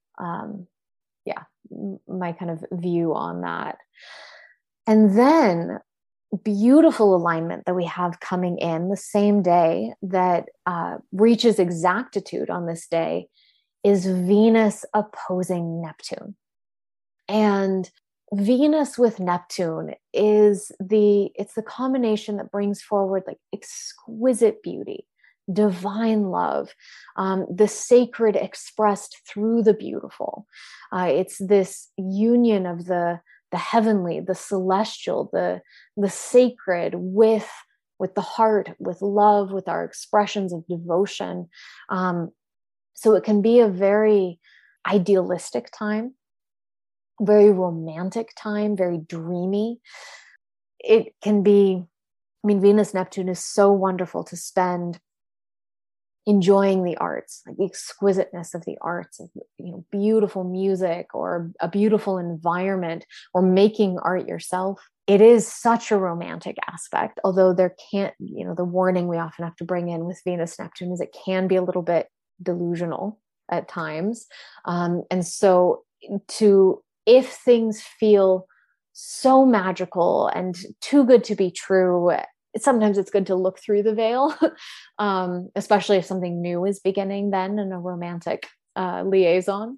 Speaker 3: kind of view on that. And then beautiful alignment that we have coming in the same day that reaches exactitude on this day is Venus opposing Neptune. And Venus with Neptune it's the combination that brings forward like exquisite beauty, divine love, the sacred expressed through the beautiful. It's this union of the heavenly, the celestial, the sacred with the heart, with love, with our expressions of devotion. So it can be a very idealistic time, very romantic time, very dreamy. It can be, Venus Neptune is so wonderful to spend enjoying the arts, like the exquisiteness of the arts, of, beautiful music or a beautiful environment, or making art yourself. It is such a romantic aspect, although there can't, the warning we often have to bring in with Venus Neptune is it can be a little bit delusional at times. And so if things feel so magical and too good to be true, sometimes it's good to look through the veil, especially if something new is beginning then in a romantic liaison.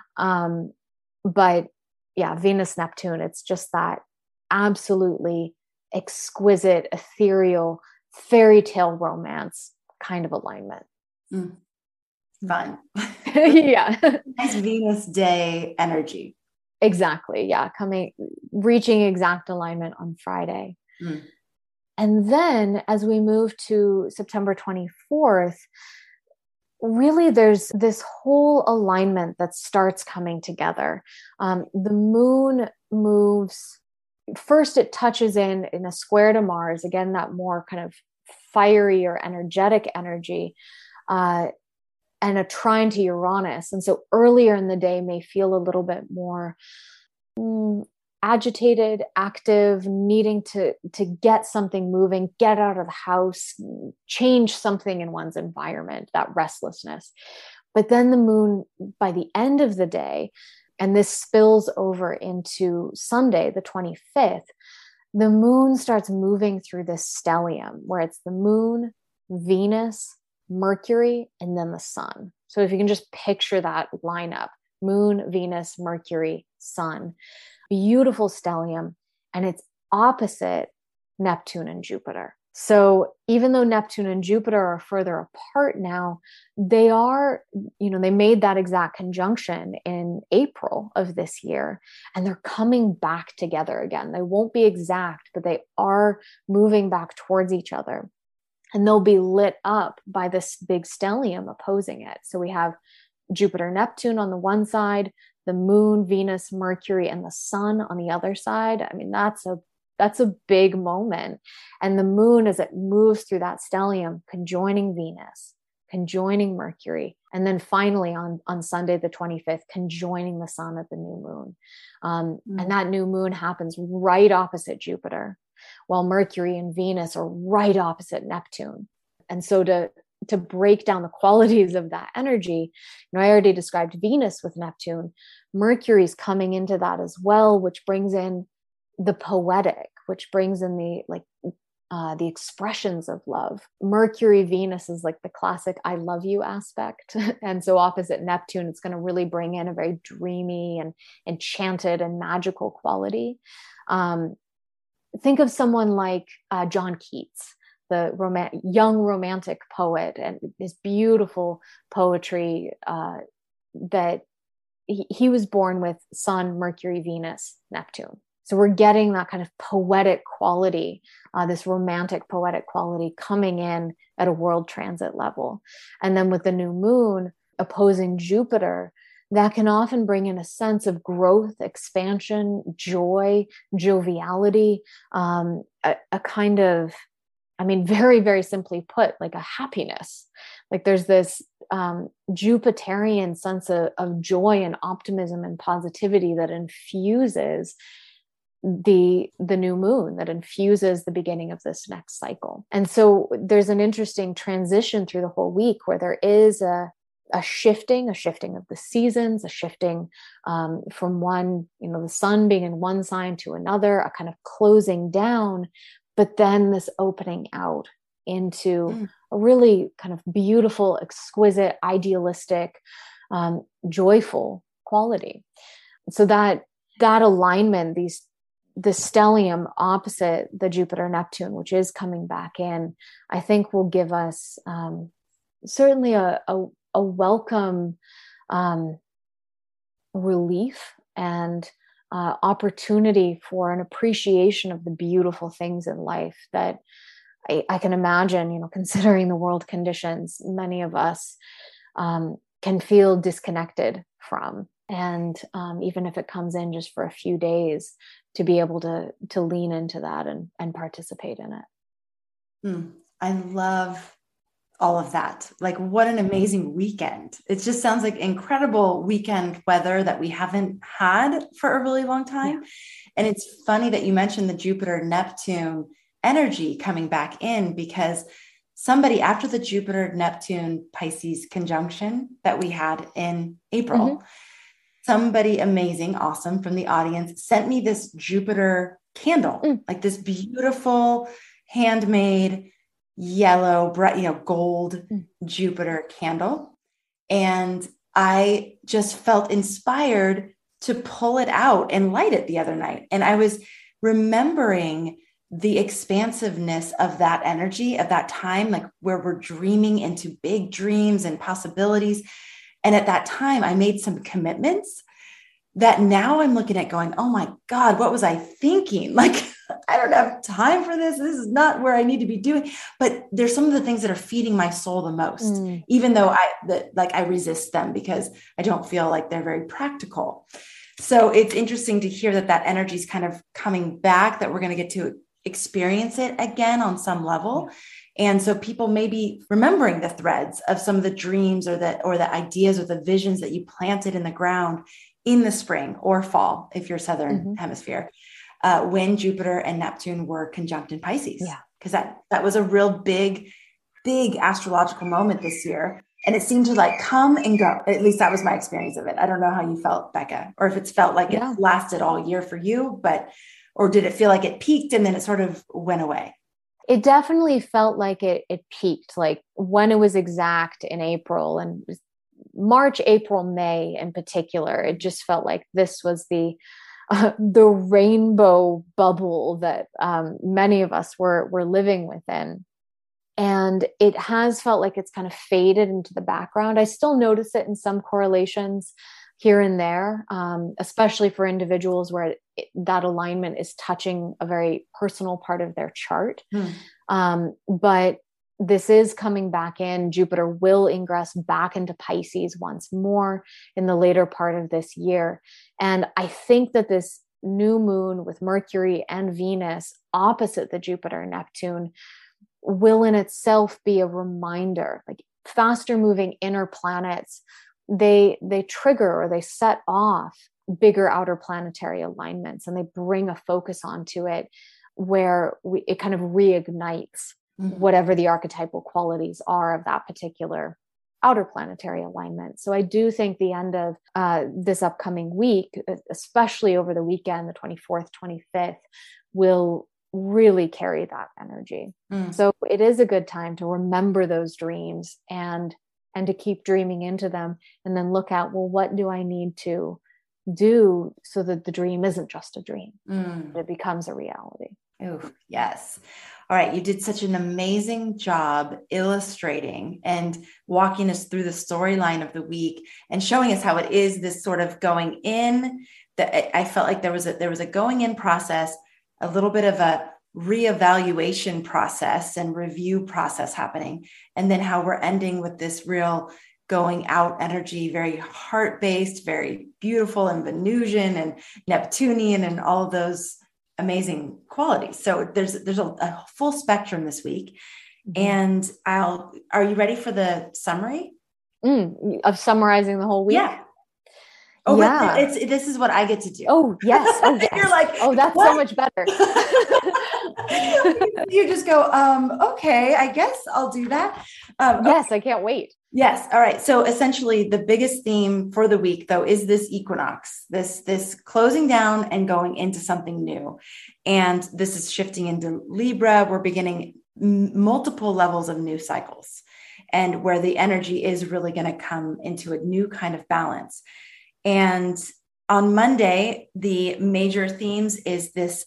Speaker 3: But yeah, Venus Neptune, it's just that absolutely exquisite, ethereal, fairy tale romance kind of alignment.
Speaker 1: Fun.
Speaker 3: Yeah.
Speaker 1: Nice Venus Day energy.
Speaker 3: Exactly. Yeah. Reaching exact alignment on Friday. And then as we move to September 24th, really there's this whole alignment that starts coming together. The moon moves, first it touches in a square to Mars, again, that more kind of fiery or energetic energy, and a trine to Uranus. And so earlier in the day may feel a little bit more agitated, active, needing to get something moving, get out of the house, change something in one's environment, that restlessness. But then the moon, by the end of the day, and this spills over into Sunday, the 25th, the moon starts moving through this stellium where it's the moon, Venus, Mercury, and then the sun. So if you can just picture that lineup, Moon, Venus, Mercury, Sun. Beautiful stellium. And it's opposite Neptune and Jupiter. So even though Neptune and Jupiter are further apart now, they are, they made that exact conjunction in April of this year, and they're coming back together again. They won't be exact, but they are moving back towards each other, and they'll be lit up by this big stellium opposing it. So we have Jupiter, Neptune on the one side, the Moon, Venus, Mercury, and the Sun on the other side. I mean, that's a big moment. And the Moon, as it moves through that stellium, conjoining Venus, conjoining Mercury, and then finally on Sunday, the 25th, conjoining the Sun at the new moon. And that new moon happens right opposite Jupiter, while Mercury and Venus are right opposite Neptune. And so to break down the qualities of that energy, I already described Venus with Neptune. Mercury's coming into that as well, which brings in the poetic, which brings in the expressions of love. Mercury, Venus is like the classic "I love you" aspect. And so opposite Neptune, it's going to really bring in a very dreamy and enchanted and magical quality. Think of someone like John Keats, the young romantic poet, and his beautiful poetry that he was born with Sun, Mercury, Venus, Neptune. So we're getting that kind of poetic quality, this romantic poetic quality coming in at a world transit level. And then with the new moon opposing Jupiter, that can often bring in a sense of growth, expansion, joy, joviality, a kind of, very, very simply put, like a happiness. Like there's this Jupiterian sense of joy and optimism and positivity that infuses the new moon, that infuses the beginning of this next cycle. And so there's an interesting transition through the whole week where there is a shifting of the seasons, a shifting from one, the sun being in one sign to another, a kind of closing down, but then this opening out into a really kind of beautiful, exquisite, idealistic, joyful quality. So that alignment, the stellium opposite the Jupiter Neptune, which is coming back in, I think will give us certainly a welcome relief and opportunity for an appreciation of the beautiful things in life that I can imagine, considering the world conditions, many of us can feel disconnected from. And even if it comes in just for a few days, to be able to lean into that and participate in it.
Speaker 1: I love all of that. Like, what an amazing weekend. It just sounds like incredible weekend weather that we haven't had for a really long time. Yeah. And it's funny that you mentioned the Jupiter Neptune energy coming back in, because somebody after the Jupiter Neptune Pisces conjunction that we had in April, somebody amazing, awesome from the audience sent me this Jupiter candle, like this beautiful handmade yellow, bright, gold Jupiter candle. And I just felt inspired to pull it out and light it the other night. And I was remembering the expansiveness of that energy, of that time, like where we're dreaming into big dreams and possibilities. And at that time, I made some commitments that now I'm looking at going, oh my God, what was I thinking? Like, I don't have time for this. This is not where I need to be doing. But there's some of the things that are feeding my soul the most, even though I resist them because I don't feel like they're very practical. So it's interesting to hear that energy is kind of coming back, that we're going to get to experience it again on some level. And so people may be remembering the threads of some of the dreams or the ideas or the visions that you planted in the ground in the spring or fall, if you're Southern hemisphere, when Jupiter and Neptune were conjunct in Pisces. Yeah. Because that was a real big astrological moment this year. And it seemed to like come and go. At least that was my experience of it. I don't know how you felt, Becca, or if it's felt like it lasted all year for you, or did it feel like it peaked and then it sort of went away?
Speaker 3: It definitely felt like it peaked, like when it was exact in April and March, April, May in particular, it just felt like this was the rainbow bubble that many of us were living within. And it has felt like it's kind of faded into the background. I still notice it in some correlations here and there, especially for individuals where that alignment is touching a very personal part of their chart. But this is coming back in. Jupiter will ingress back into Pisces once more in the later part of this year. And I think that this new moon with Mercury and Venus opposite the Jupiter Neptune will in itself be a reminder. Like faster moving inner planets, they trigger or they set off bigger outer planetary alignments, and they bring a focus onto it where it kind of reignites whatever the archetypal qualities are of that particular outer planetary alignment. So I do think the end of this upcoming week, especially over the weekend, the 24th, 25th, will really carry that energy. So it is a good time to remember those dreams and to keep dreaming into them, and then look at, well, what do I need to do so that the dream isn't just a dream, it becomes a reality.
Speaker 1: Oh, yes. All right. You did such an amazing job illustrating and walking us through the storyline of the week and showing us how it is this sort of going in. That I felt like there was a going in process, a little bit of a reevaluation process and review process happening. And then how we're ending with this real going out energy, very heart-based, very beautiful, and Venusian and Neptunian and all of those amazing qualities. So there's a full spectrum this week. And are you ready for the summary?
Speaker 3: Of summarizing the whole week?
Speaker 1: Yeah. Oh, yeah. This is what I get to do.
Speaker 3: Oh, yes. Oh, yes.
Speaker 1: You're like,
Speaker 3: oh, that's
Speaker 1: what?
Speaker 3: So much better.
Speaker 1: You just go, okay, I guess I'll do that.
Speaker 3: Yes, I can't wait.
Speaker 1: Yes. All right. So essentially the biggest theme for the week though, is this equinox, this closing down and going into something new. And this is shifting into Libra. We're beginning multiple levels of new cycles, and where the energy is really going to come into a new kind of balance. And on Monday, the major themes is this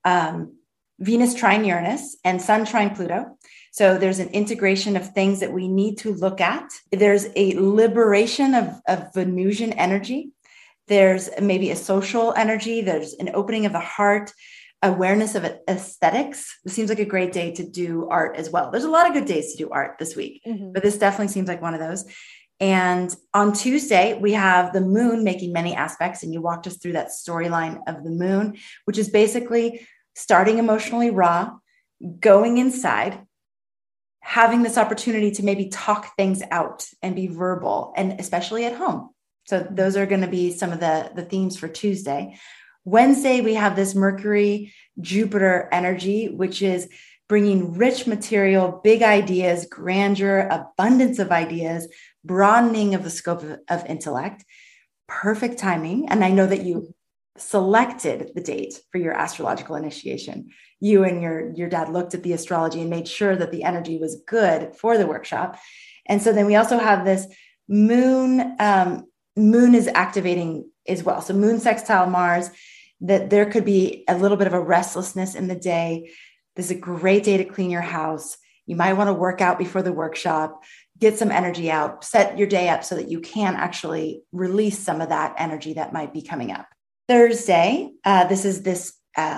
Speaker 1: Venus trine Uranus and Sun trine Pluto. So there's an integration of things that we need to look at. There's a liberation of Venusian energy. There's maybe a social energy. There's an opening of the heart, awareness of aesthetics. It seems like a great day to do art as well. There's a lot of good days to do art this week, but this definitely seems like one of those. And on Tuesday, we have the moon making many aspects. And you walked us through that storyline of the moon, which is basically starting emotionally raw, going inside, having this opportunity to maybe talk things out and be verbal, and especially at home. So those are going to be some of the themes for Tuesday. Wednesday, we have this Mercury Jupiter energy, which is bringing rich material, big ideas, grandeur, abundance of ideas, broadening of the scope of intellect, perfect timing. And I know that you selected the date for your astrological initiation. You and your dad looked at the astrology and made sure that the energy was good for the workshop. And so then we also have this moon. Moon is activating as well. So moon sextile Mars, that there could be a little bit of a restlessness in the day. This is a great day to clean your house. You might want to work out before the workshop, get some energy out, set your day up so that you can actually release some of that energy that might be coming up. Thursday, this is this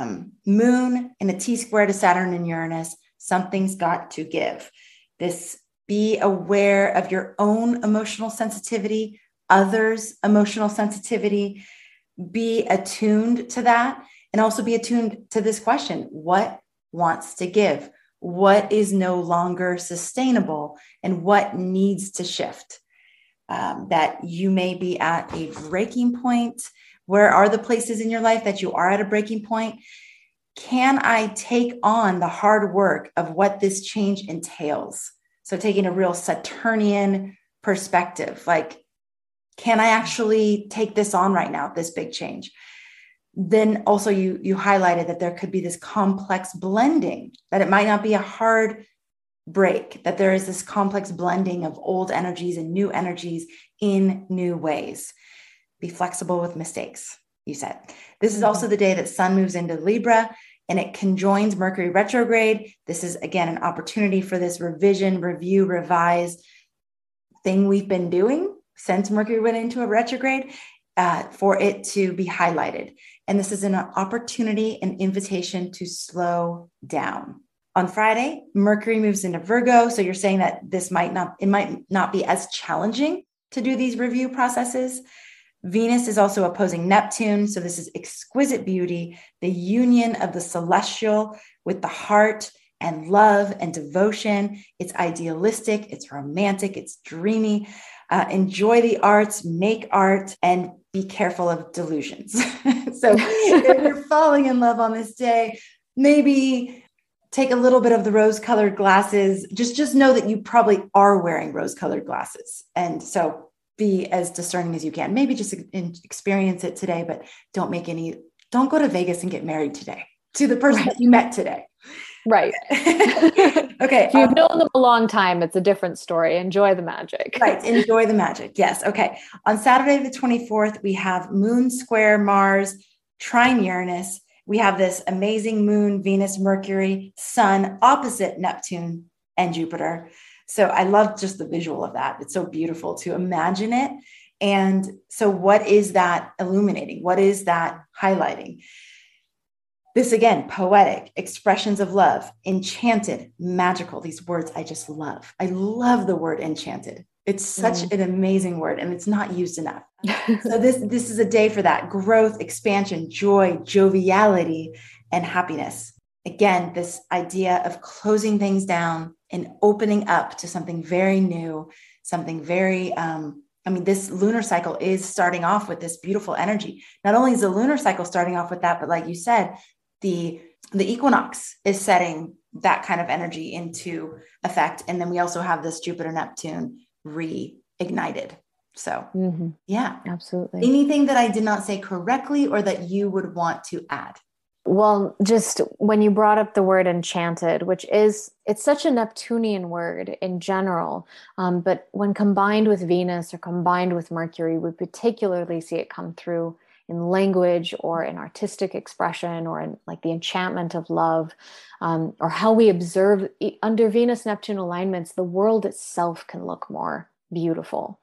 Speaker 1: moon in a T-square to Saturn and Uranus. Something's got to give. This, be aware of your own emotional sensitivity, others' emotional sensitivity. Be attuned to that, and also be attuned to this question: what wants to give? What is no longer sustainable, and what needs to shift? That you may be at a breaking point. Where are the places in your life that you are at a breaking point? Can I take on the hard work of what this change entails? So taking a real Saturnian perspective, like, can I actually take this on right now, this big change? Then also you highlighted that there could be this complex blending, that it might not be a hard break, that there is this complex blending of old energies and new energies in new ways. Be flexible with mistakes, you said. This is also the day that Sun moves into Libra and it conjoins Mercury retrograde. This is, again, an opportunity for this revision, review, revise thing we've been doing since Mercury went into a retrograde, for it to be highlighted. And this is an opportunity, an invitation to slow down. On Friday, Mercury moves into Virgo. So you're saying that it might not be as challenging to do these review processes. Venus is also opposing Neptune. So this is exquisite beauty, the union of the celestial with the heart and love and devotion. It's idealistic, it's romantic, it's dreamy. Enjoy the arts, make art, and be careful of delusions. So if you're falling in love on this day, maybe take a little bit of the rose-colored glasses. Just know that you probably are wearing rose-colored glasses. And so be as discerning as you can. Maybe just experience it today, but don't go to Vegas and get married today to the person that you met today.
Speaker 3: Right.
Speaker 1: Okay.
Speaker 3: If you've known them a long time, it's a different story. Enjoy the magic.
Speaker 1: Right. Enjoy the magic. Yes. Okay. On Saturday, the 24th, we have Moon square Mars, trine Uranus. We have this amazing Moon, Venus, Mercury, Sun, opposite Neptune and Jupiter. So I love just the visual of that. It's so beautiful to imagine it. And so what is that illuminating? What is that highlighting? This, again, poetic, expressions of love, enchanted, magical. These words I just love. I love the word enchanted. It's such an amazing word, and it's not used enough. So this is a day for that growth, expansion, joy, joviality, and happiness. Again, this idea of closing things down and opening up to something very new, something very, this lunar cycle is starting off with this beautiful energy. Not only is the lunar cycle starting off with that, but like you said, the equinox is setting that kind of energy into effect. And then we also have this Jupiter-Neptune reignited. So yeah,
Speaker 3: absolutely.
Speaker 1: Anything that I did not say correctly or that you would want to add?
Speaker 3: Well, just when you brought up the word enchanted, it's such a Neptunian word in general, but when combined with Venus or combined with Mercury, we particularly see it come through in language or in artistic expression or in like the enchantment of love, or how we observe under Venus-Neptune alignments, the world itself can look more beautiful.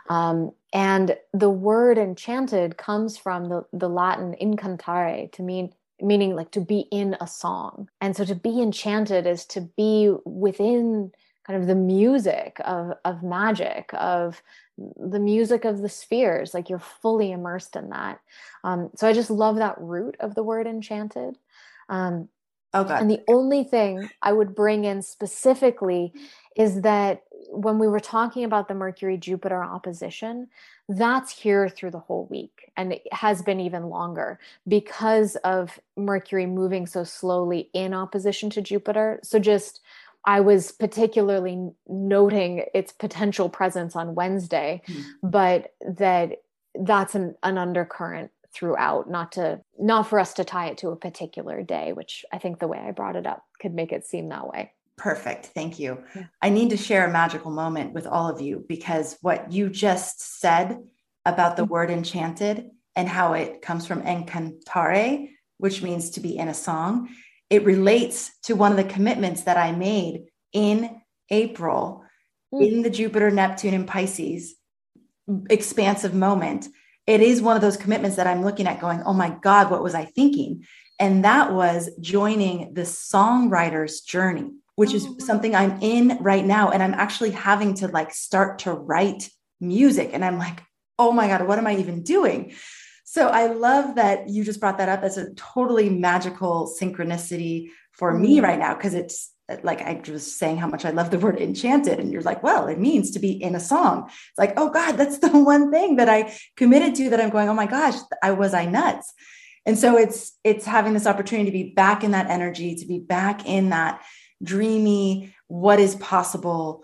Speaker 3: And the word enchanted comes from the Latin incantare, meaning like to be in a song. And so to be enchanted is to be within kind of the music of magic, of the music of the spheres, like you're fully immersed in that. So I just love that root of the word enchanted. And the only thing I would bring in specifically is that when we were talking about the Mercury-Jupiter opposition, that's here through the whole week. And it has been even longer because of Mercury moving so slowly in opposition to Jupiter. So I was particularly noting its potential presence on Wednesday, but that's an undercurrent throughout, not for us to tie it to a particular day, which I think the way I brought it up could make it seem that way.
Speaker 1: Perfect. Thank you. Yeah. I need to share a magical moment with all of you because what you just said about the word enchanted and how it comes from encantare, which means to be in a song, it relates to one of the commitments that I made in April in the Jupiter, Neptune, and Pisces expansive moment. It is one of those commitments that I'm looking at going, oh my God, what was I thinking? And that was joining the songwriter's journey, which is something I'm in right now. And I'm actually having to start to write music. And I'm like, oh my God, what am I even doing? So I love that you just brought that up as a totally magical synchronicity for me right now. Cause it's like, I was saying how much I love the word enchanted. And you're like, well, it means to be in a song. It's like, oh God, that's the one thing that I committed to that I'm going, oh my gosh, was I nuts? And so it's having this opportunity to be back in that energy, to be back in that dreamy, what is possible,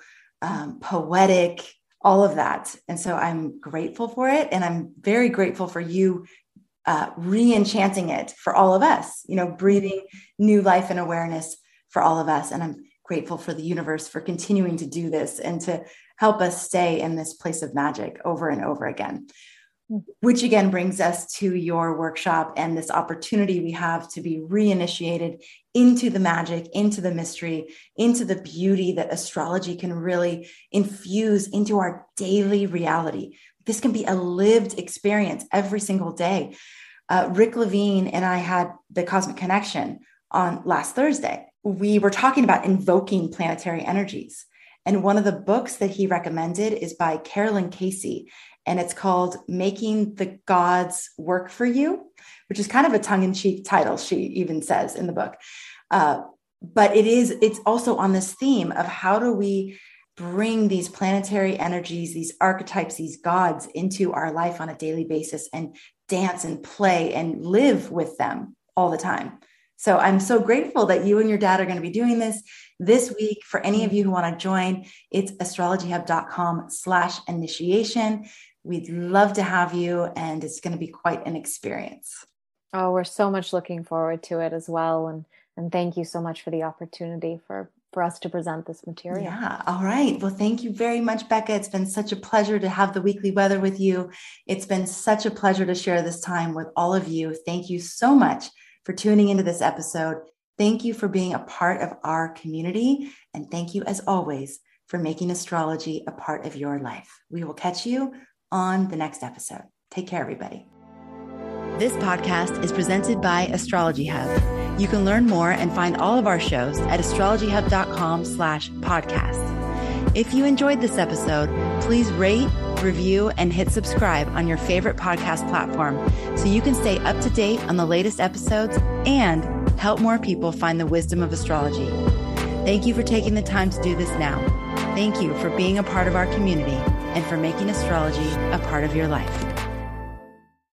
Speaker 1: poetic, all of that. And so I'm grateful for it. And I'm very grateful for you re-enchanting it for all of us, breathing new life and awareness for all of us. And I'm grateful for the universe for continuing to do this and to help us stay in this place of magic over and over again. Which again brings us to your workshop and this opportunity we have to be reinitiated into the magic, into the mystery, into the beauty that astrology can really infuse into our daily reality. This can be a lived experience every single day. Rick Levine and I had the Cosmic Connection on last Thursday. We were talking about invoking planetary energies. And one of the books that he recommended is by Carolyn Casey. And it's called Making the Gods Work for You, which is kind of a tongue-in-cheek title, she even says in the book. But it's also on this theme of how do we bring these planetary energies, these archetypes, these gods into our life on a daily basis and dance and play and live with them all the time. So I'm so grateful that you and your dad are going to be doing this week. For any of you who want to join, it's astrologyhub.com/initiation. We'd love to have you, and it's going to be quite an experience.
Speaker 3: Oh, we're so much looking forward to it as well. And thank you so much for the opportunity for us to present this material.
Speaker 1: Yeah. All right. Well, thank you very much, Becca. It's been such a pleasure to have the weekly weather with you. It's been such a pleasure to share this time with all of you. Thank you so much for tuning into this episode. Thank you for being a part of our community. And thank you, as always, for making astrology a part of your life. We will catch you on the next episode. Take care, everybody. This podcast is presented by Astrology Hub. You can learn more and find all of our shows at astrologyhub.com/podcast. If you enjoyed this episode, please rate, review, and hit subscribe on your favorite podcast platform so you can stay up to date on the latest episodes and help more people find the wisdom of astrology. Thank you for taking the time to do this now. Thank you for being a part of our community and for making astrology a part of your life.